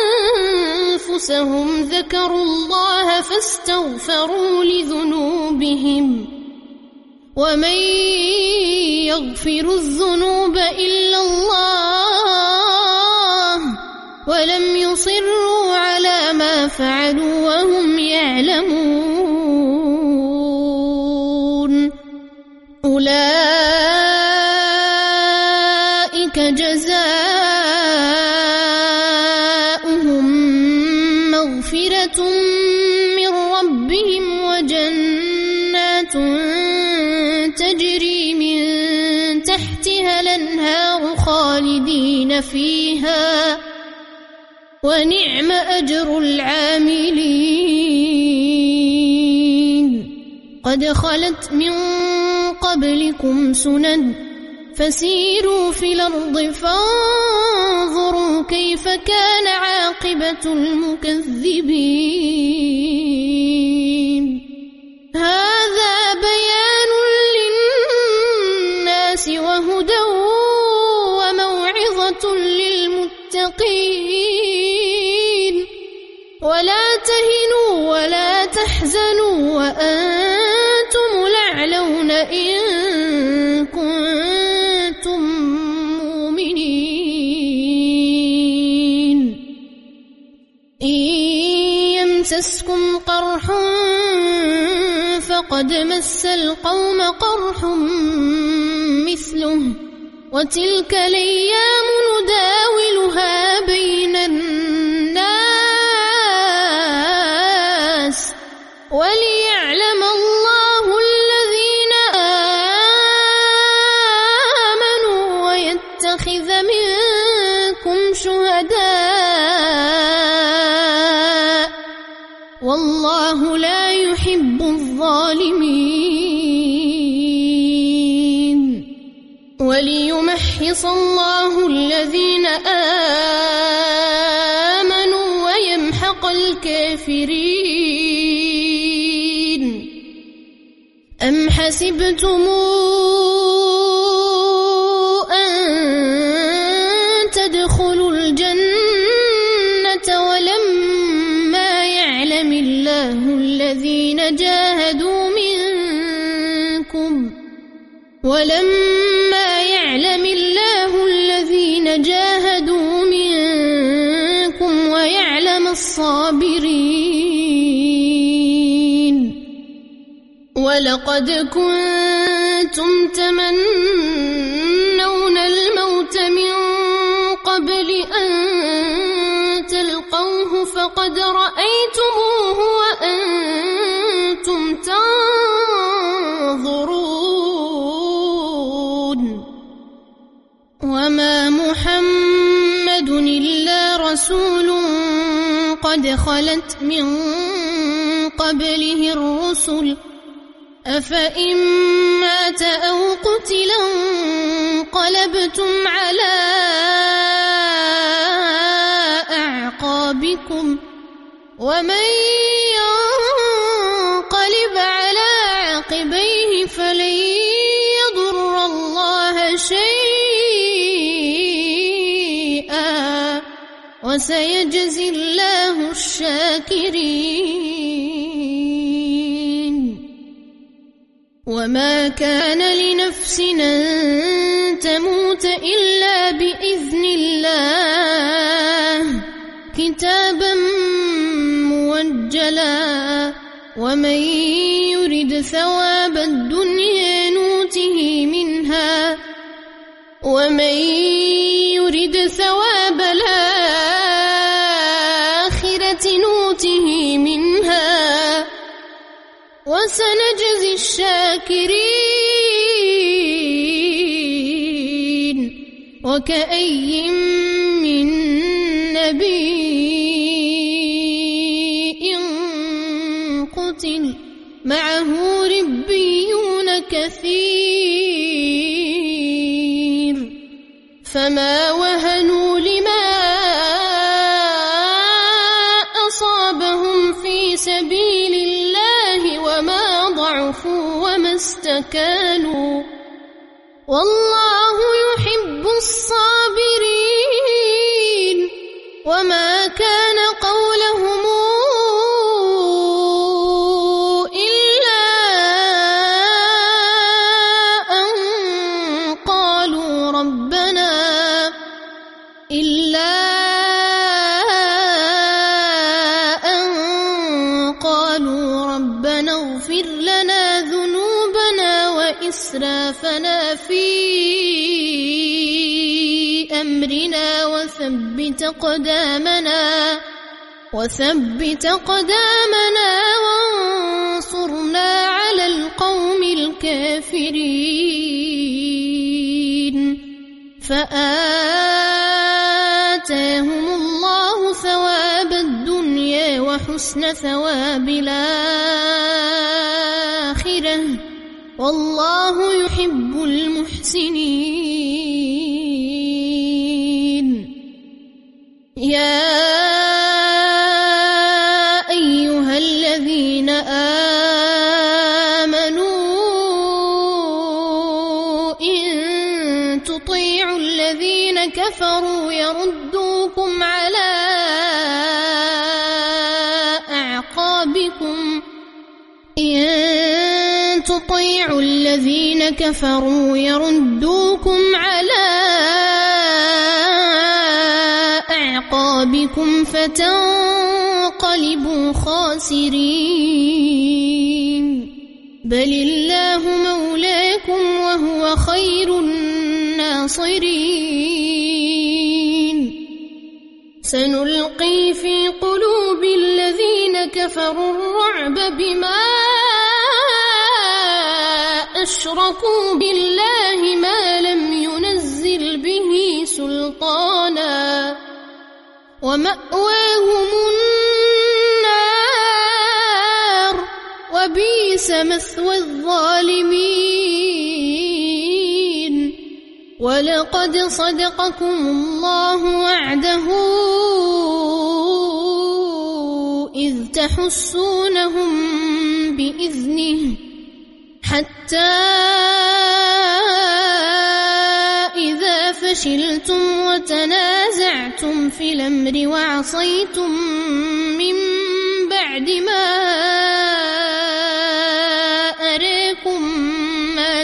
أنفسهم ذكروا الله فاستغفروا لذنوبهم ومن يغفر الذنوب إلا الله ولم يصروا على ما فعلوا وهم يعلمون أولئك جزاؤهم مغفرة من ربهم وجنات تجري من تحتها الأنهار خالدين فيها ونعم أجر العاملين قد خلت من قبلكم سنن فسيروا في الأرض فانظروا كيف كان عاقبة المكذبين هذا بيان للناس وهدى وموعظة للمتقين ولا تهنوا ولا تحزنوا وأنتم الأعلون إن كنتم مؤمنين إن يمسسكم قرح فقد مس القوم قرح مثله وتلك الأيام نداولها بين الناس وليعلم الله الذين آمنوا ويتخذ منكم شهداء والله لا يحب الظالمين وليمحص الله الذين آمنوا ويمحق الكافرين أم حسبتم أن تدخلوا الجنة ولما يعلم الله الذين جاهدوا منكم ويعلم الصابرين ولقد كنتم تمنون الموت من قبل أن تلقوه فقد رأيتموه وأنتم تنظرون وما محمد إلا رسول قد خلت من قبله الرسل أفإن مات أو قتل انقلبتم على أعقابكم ومن ينقلب على عقبيه فلن يضر الله شيئا وسيجزي الله الشاكرين وما كان لنفس أن تموت إلا بإذن الله كتابا موجلا ومن يرد ثواب الدنيا نوته منها ومن يرد ثواب الآخرة نوته منها وسنجزي الشاكرين وكأي من نبي قتل معه ربيون كثير فما وهنوا لما أصابهم في سبيل الله وما ضعفوا وما استكانوا والله يحب الصابرين وما كان قولهم إلا أن قالوا ربنا اغفر لنا ذنوبنا وإسرافنا في أمرنا وثبت قدامنا وانصرنا على القوم الكافرين فآتاهم الله ثواب الدنيا وحسن ثواب الآخرة والله يحب المحسنين يا أيها الذين آمنوا إن تطيعوا الذين كفروا يردوكم على أعقابكم فتنقلبوا خاسرين بل الله مولاكم وهو خير الناصرين سنلقي في قلوب الذين كفروا الرعب بما أشركوا بالله ما لم ينزل به سلطانا ومأواهم النار وبئس مثوى الظالمين ولقد صدقكم الله وعده إذ تحسونهم بإذنه حتى إذا فشلتم وتنازعتم في الأمر وعصيتم من بعد ما أراكم ما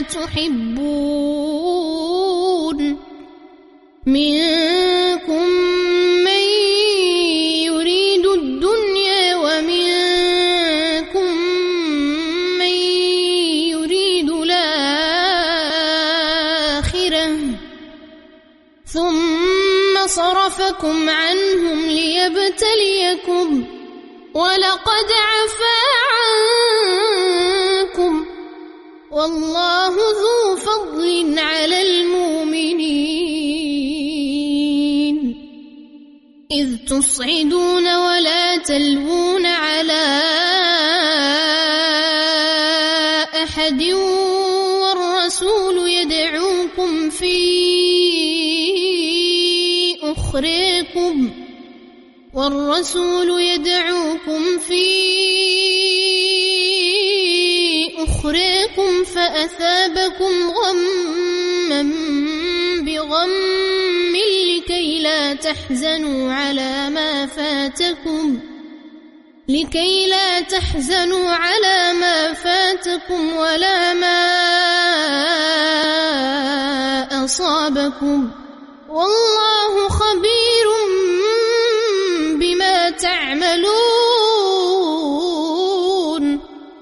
تحبون منكم من يريد الدنيا ومنكم من يريد الآخرة ثم صرفكم عنهم ليبتليكم ولقد عفا عنكم والله ذو فضل على المؤمنين إذ تصعدون ولا تلوون على أحد والرسول يدعوكم في أخراكم فأثابكم غما بغم لكي لا تحزنوا على ما فاتكم لكي لا تحزنوا على ما فاتكم ولا ما أصابكم والله خبير بما تعملون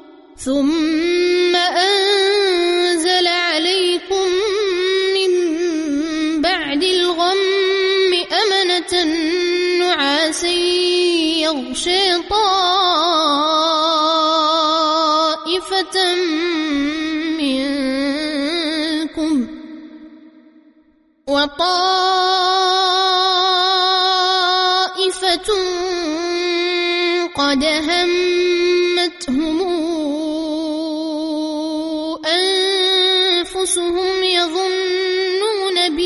ثم أنزل عليكم من بعد الغم أمنة نعاسا يغشي طائفة منكم وطائفة قد همتهم أنفسهم يظنون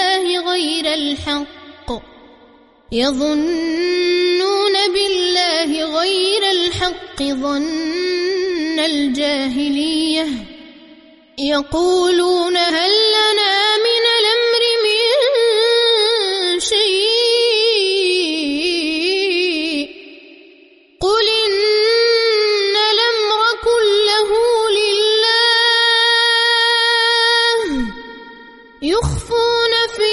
بالله غير الحق ظن الجاهلية يقولون هل لنا من الأمر من شيء قل إن الأمر كله لله يخفون في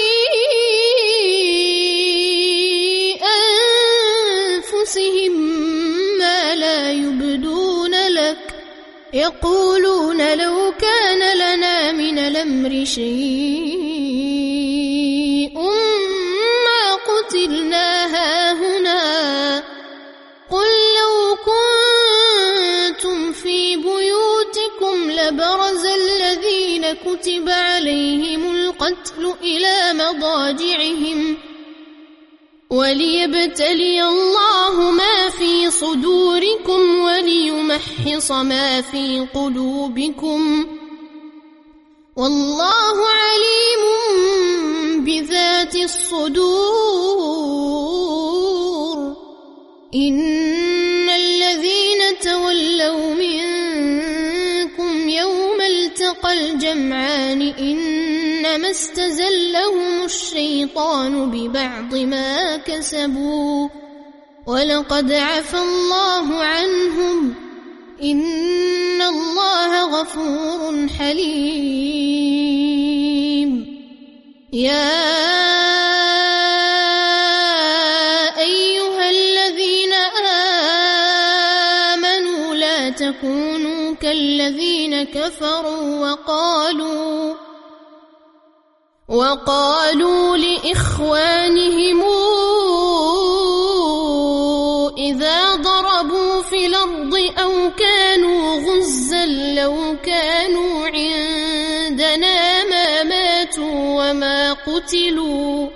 أنفسهم ما لا يبدون لك يقولون لو كان لنا من الأمر شيء ما قتلنا هاهنا قل لو كنتم في بيوتكم لبرز الذين كتب عليهم القتل إلى مضاجعهم وليبتلي الله ما في صدوركم وليمحص ما في قلوبكم والله عليم بذات الصدور إن الذين تولوا منكم يوم التقى الجمعان إنما استزلهم الشيطان ببعض ما كسبوا ولقد عفى الله عنهم إن الله غفور حليم يا أيها الذين آمنوا لا تكونوا كالذين كفروا وقالوا لإخوانهم إذا ضربوا في الأرض أو كانوا غزا لو كانوا عندنا ما ماتوا وما قتلوا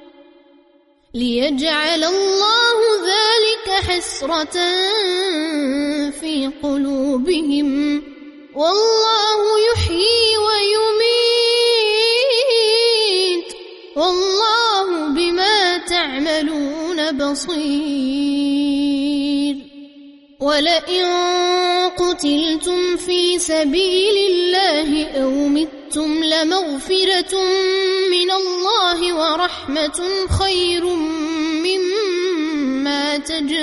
ليجعل الله ذلك حسرة في قلوبهم والله يحيي ويميت والله بما تعملون بصير ولئن قتلتم في سبيل الله أو متم لمغفرة من الله ورحمة خير مما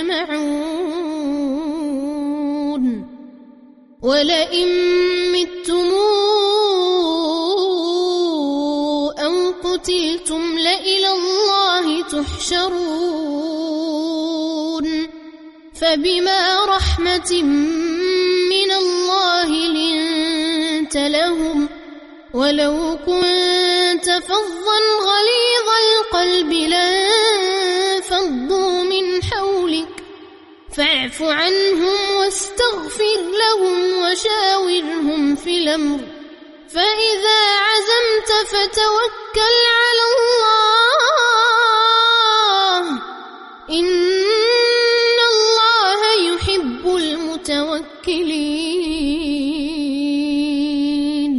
تجمعون ولئن متم أو قتلتم لإلى الله تحشرون فبما رحمة من الله لنت لهم ولو كنت فظا غليظ القلب لانفضوا من حولك فاعف عنهم واستغفر لهم وشاورهم في الأمر فإذا عزمت فتوكل على الله إن الله يحب المتوكلين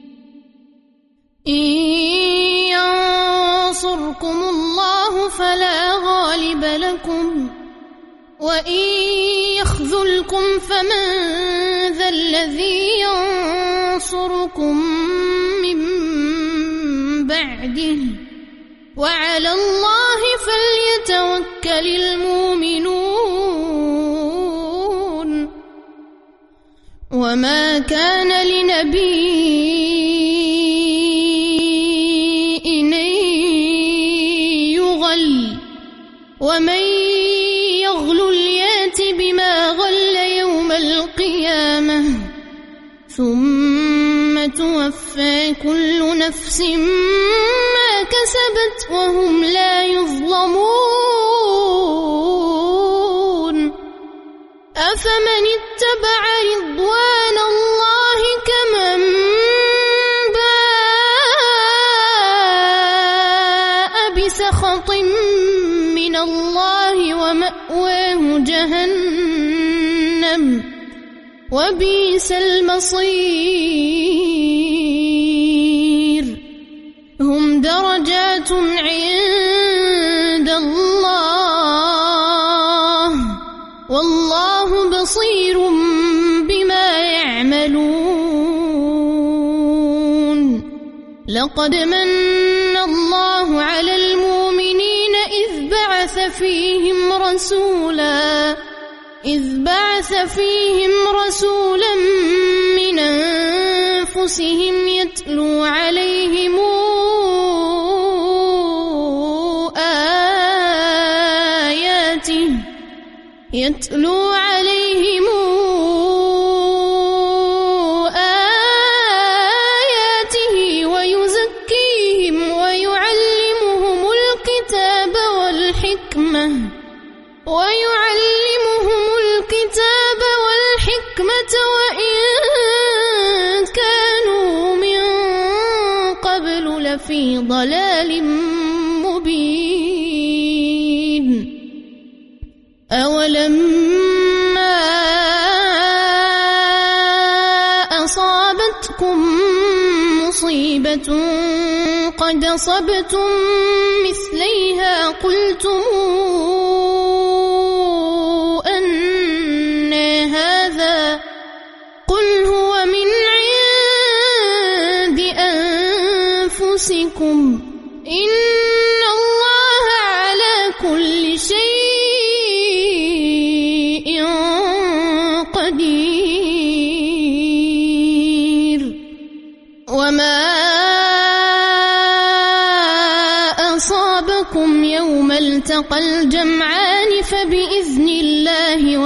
إن ينصركم الله فلا غالب لكم وإن يخذلكم فمن ذا الذي ينصركم من بعده وعلى الله فليتوكل المؤمنون وما كان لنبي أن يغل ومن يغل يأت بما غل يوم القيامة ثم توفى كل نفس ما كسبت وهم لا يظلمون أفمن اتبع رضوان الله كمن باء بسخط من الله ومأواه جهنم وبئس المصير هم درجات عند الله والله بصير بما يعملون لقد من الله على المؤمنين إذ بعث فيهم رسولا من أنفسهم يتلو عليهم آياته ويزكيهم ويعلمهم الكتاب والحكمة وإن كانوا من قبل لفي ضلال مبين أولما أصابتكم مصيبة قد أصبتم مثليها قلتم أن هذا قل هو من عند أنفسكم إن الله على كل شيء قدير وما أصابكم يوم التقى الجمعان فبإذن الله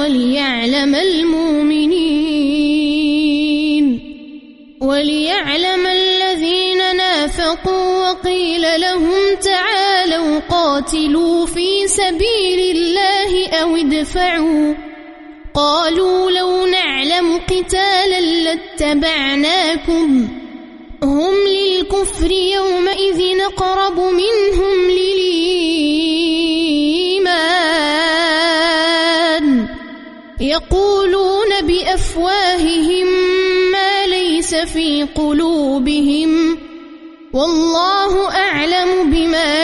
وليعلم الذين نافقوا وقيل لهم تعالوا قاتلوا في سبيل الله أو ادفعوا قالوا لو نعلم قتالا لاتبعناكم هم للكفر يومئذ أقرب منهم للإيمان يقولون بأفواههم ما ليس في قلوبهم والله أعلم بما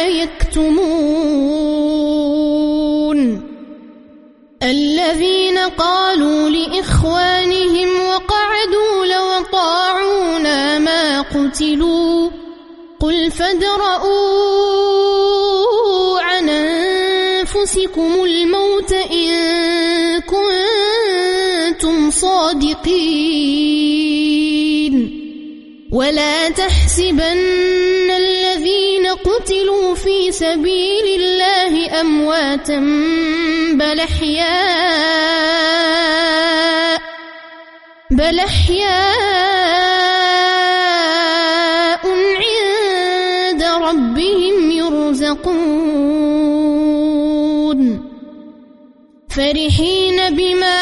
يكتمون الذين قالوا لإخوانهم وقعدوا لو أطاعونا ما قتلوا قل فادرءوا عن أنفسكم الموت إن كنتم صادقين ولا تحسبن الذين قتلوا في سبيل الله أمواتا بل أحياء عند ربهم يرزقون فرحين بما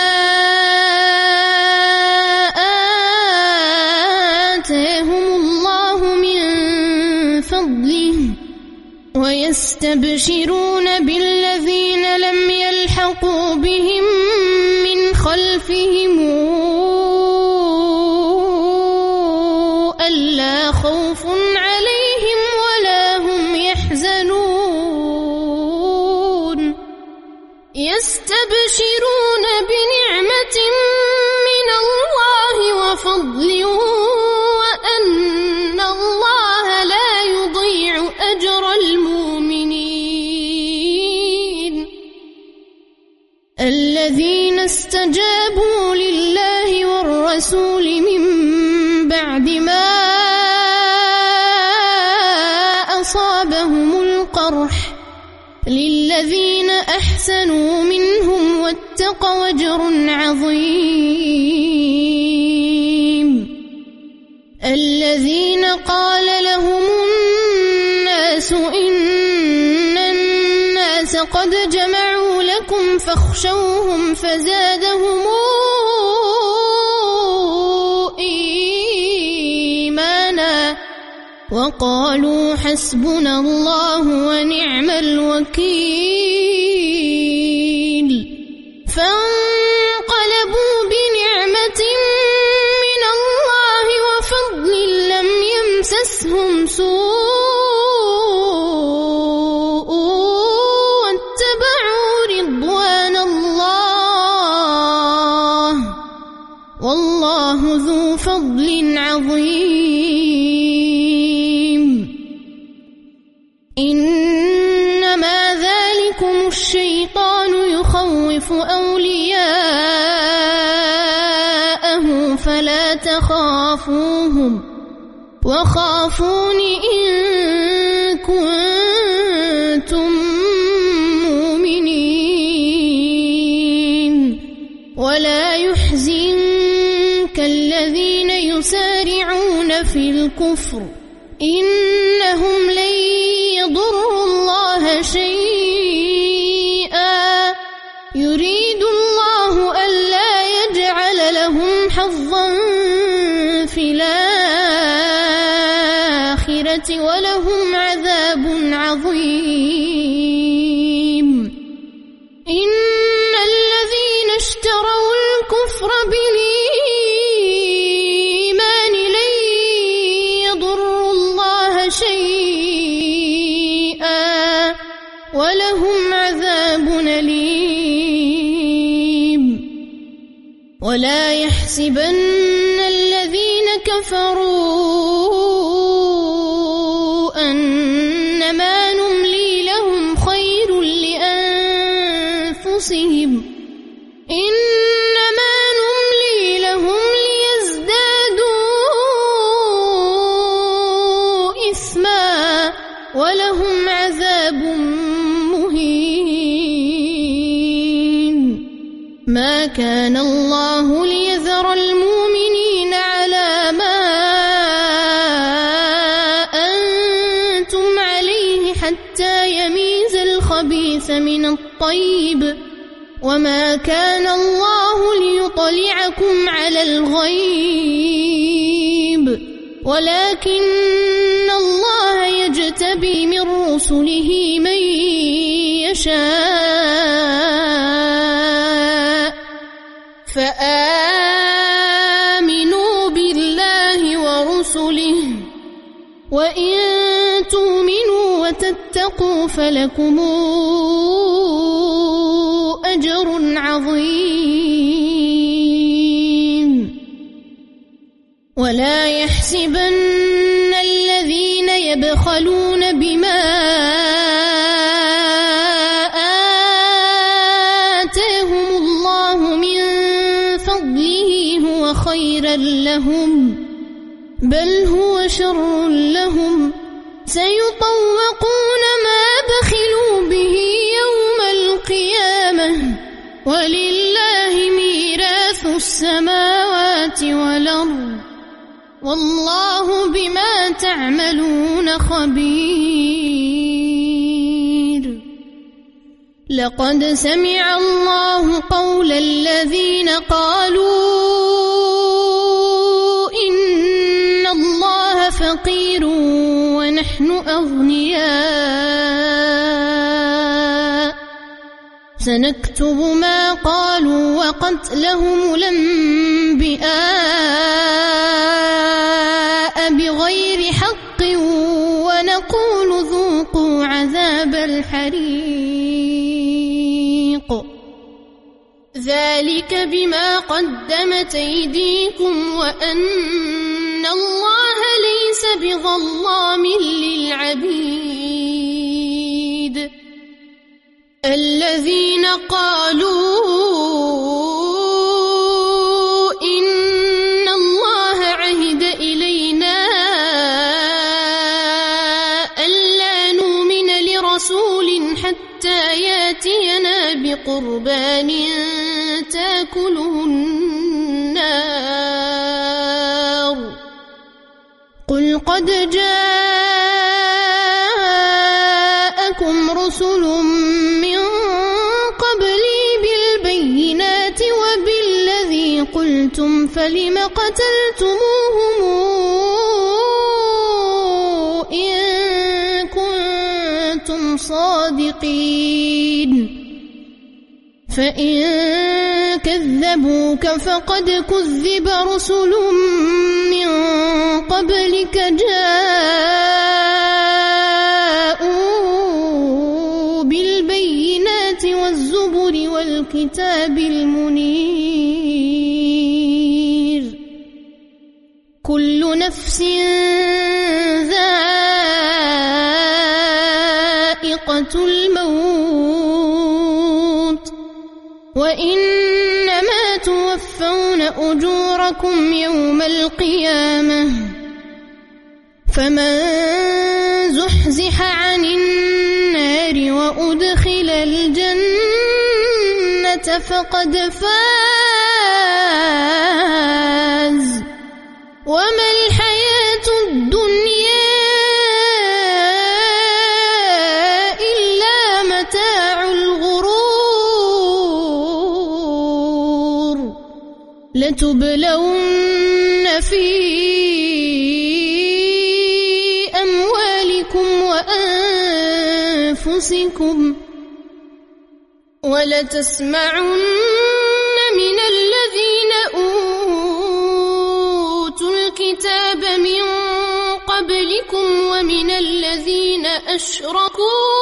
آتاهم الله من فضله ويستبشرون بالذين لم يلحقوا بهم من خلفهم ألا خوف عليهم ولا هم يحزنون يستبشرون بنعمة من الله وفضل وأن الله لا يضيع أجر المؤمنين الذين استجابوا لله والرسول للذين أحسنوا منهم واتقوا أجر عظيم الذين قال لهم الناس إن الناس قد جمعوا لكم فاخشوهم فزادهم إيمانا وقالوا حسبنا الله ونعم الوكيل فانقلبوا بنعمة من الله وفضل لم يمسسهم سوء واتبعوا رضوان الله والله ذو فضل عظيم إنما ذلكم الشيطان يخوف أولياءه فلا تخافوهم وخافون إن كنتم مؤمنين ولا يحزنك الذين يسارعون في الكفر إنهم لن يضروا الله شيئا يريد الله ألا يجعل لهم حظا في الآخرة ولهم عذاب عظيم إن الذين اشتروا الكفر بالإيمان لن يضروا الله شيئا ولهم عذاب أليم ولا يحسبن الذين كفروا أنما نملي لهم خير لأنفسهم إنما نملي لهم ليزدادوا إثما ولهم عذاب مهين ما كان الله ليذر المؤمنين على ما أنتم عليه حتى يميز الخبيث من الطيب وما كان الله ليطلعكم على الغيب ولكن الله يجتبي من رسله من يشاء فآمنوا بالله ورسله وإن تؤمنوا وتتقوا فلكم أجر عظيم ولا يحسبن الذين يبخلون بما آتاهم الله من فضله هو خيرا لهم بل هو شر لهم سيطوقون ما بخلوا به يوم القيامة ولله ميراث السماوات والأرض والله بما تعملون خبير لقد سمع الله قول الذين قالوا إن الله فقير ونحن أغنياء سنكتب ما قالوا وقتلهم الأنبياء بغير حق ونقول ذوقوا عذاب الحريق ذلك بما قدمت أيديكم وأن الله ليس بظلام للعبيد الذين قالوا إن الله عهد إلينا ألا نؤمن لرسول حتى يأتي بقربان تاكله النار قل قد جاءكم رسل من قبلي بالبينات وبالذي قلتم فلم قتلتموهم إن كنتم صادقين فإن كذبوك فقد كذب رسل من قبلك جاءوا بالبينات والزبر والكتاب المنير كل نفس ذائقة الموت وإنما توفون أجوركم يوم القيامة فمن زحزح عن النار وأدخل الجنة فقد فاز وما الحياة الدنيا إلا متاع الغرور لتبلون في أموالكم وأنفسكم ولتسمعن من الذين أوتوا الكتاب من قبلكم ومن الذين أشركوا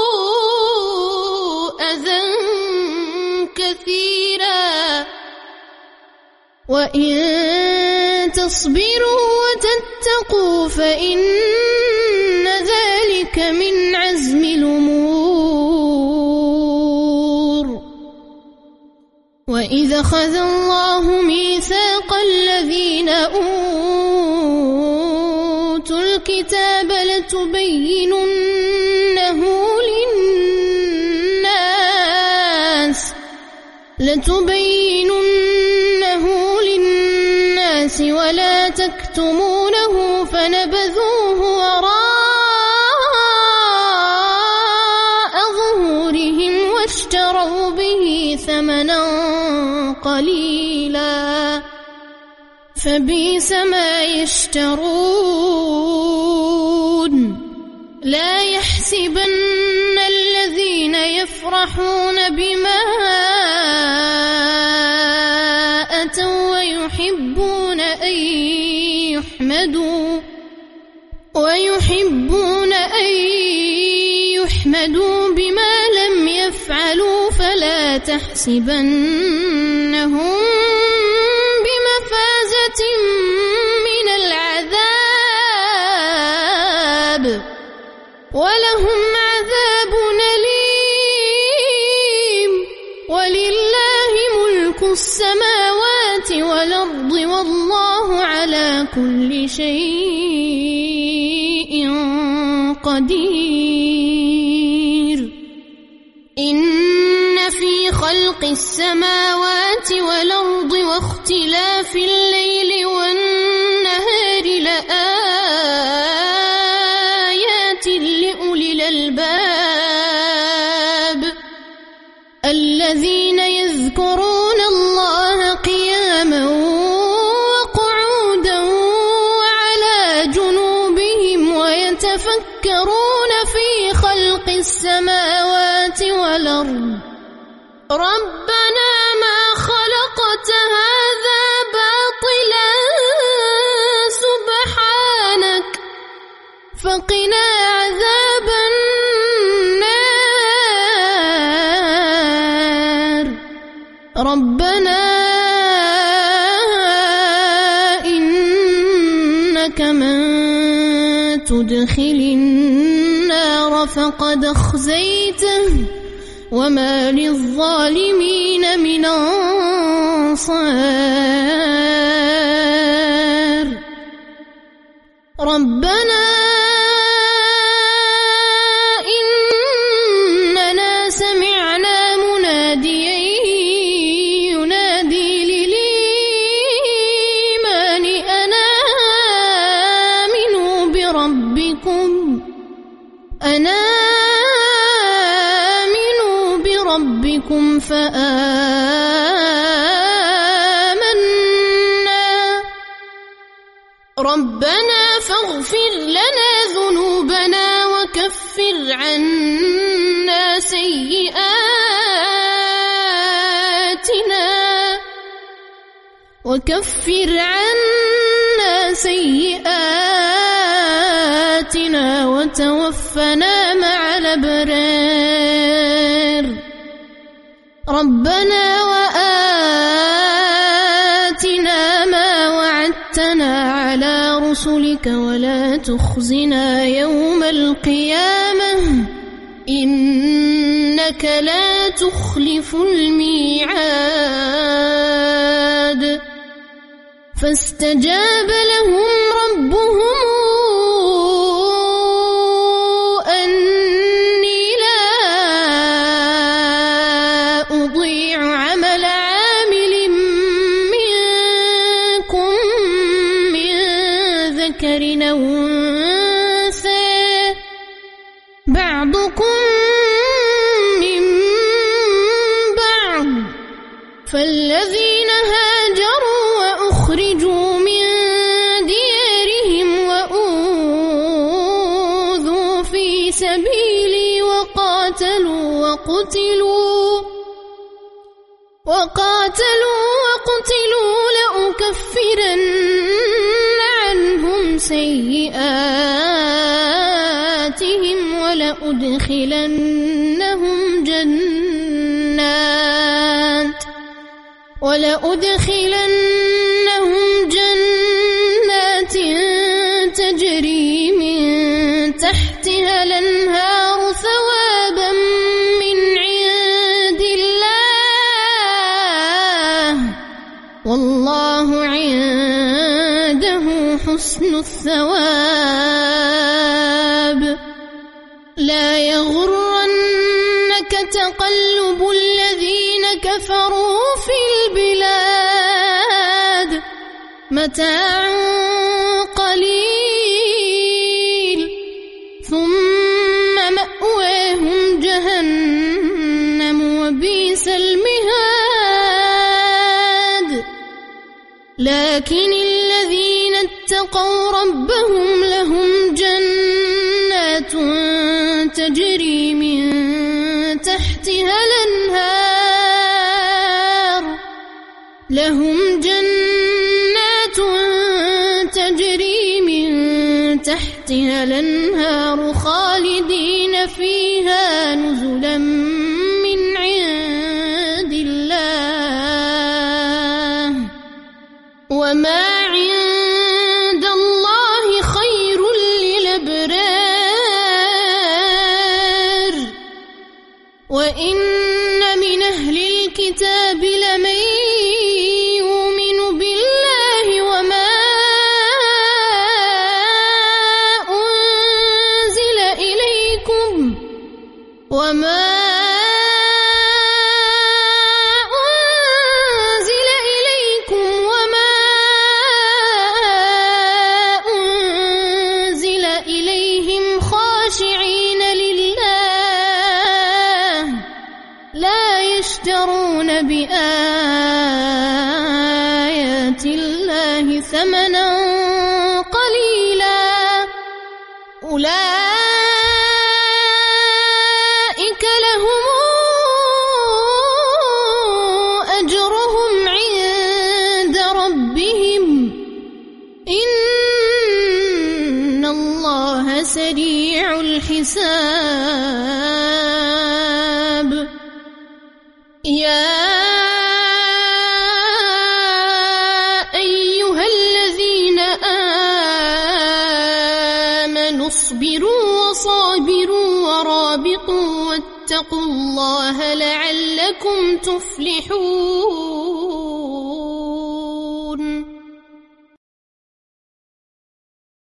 أذى كثيرا وإن تصبروا وتتقوا فإن ذلك من عزم الأمور وإذا أخذ الله ميثاق الذين أوتوا الكتاب لتبيننه للناس ولا تكتمونه فنبذوه وراء ظهورهم واشتروا به ثمنا قليلا فبئس ما يشترون لا يحسبن الذين يفرحون بما أتوا ويحبون أن يحمدوا بما لم يفعلوا فلا تحسبنهم بمفازة من العذاب ولهم عذاب أليم ولله ملك السماوات والأرض والله على كل شيء قدير إن في خلق السماوات والأرض واختلاف الليل والنهار لآيات لأولي الألباب الذين يذكرون الله قياما وقعودا وعلى جنوبهم ويتفكرون في خلق السماوات والأرض ربنا ما خلقت هذا باطلا سبحانك فقنا عذاب النار ربنا إنك من تدخل النار فقد أخزيته وما للظالمين من أنصار ربنا إننا سمعنا مناديا بربكم فآمنا ربنا فاغفر لنا ذنوبنا وكفر عنا سيئاتنا وتوفنا مع الأبرار ربنا وآتنا ما وعدتنا على رسلك ولا تخزنا يوم القيامة إنك لا تخلف الميعاد فاستجاب لهم ربهم أني لا أضيع عمل عامل منكم من ذكر أو أنثى بعضكم من بعض فالذين هاجروا وأخرجوا من ديارهم وأوذوا في سبيلي وقاتلوا لأكفرن عنهم سيئاتهم ولأدخلنهم جنات تجري من تحتها الأنهار ثوابا من عند الله والله عنده حسن الثواب لا يغرنك تقلب الذين كفروا في البلاد متاع قليل ثم مأواهم جهنم وبئس المهاد لكن الذين اتقوا ربهم لهم جنات تجري من تحتها الأنهار خالدين فيها نزلا من عند الله وما عند الله خير للأبرار وإن من أهل الكتاب لمن يؤمن بالله وما أنزل إليكم وما أنزل إليهم خاشعين لله لا يشترون بآيات الله ثمنا قليلا أولئك لهم أجرهم عند ربهم إن الله سريع الحساب يا أيها الذين آمنوا اصبروا وصابروا ورابطوا واتقوا الله لعلكم تفلحون.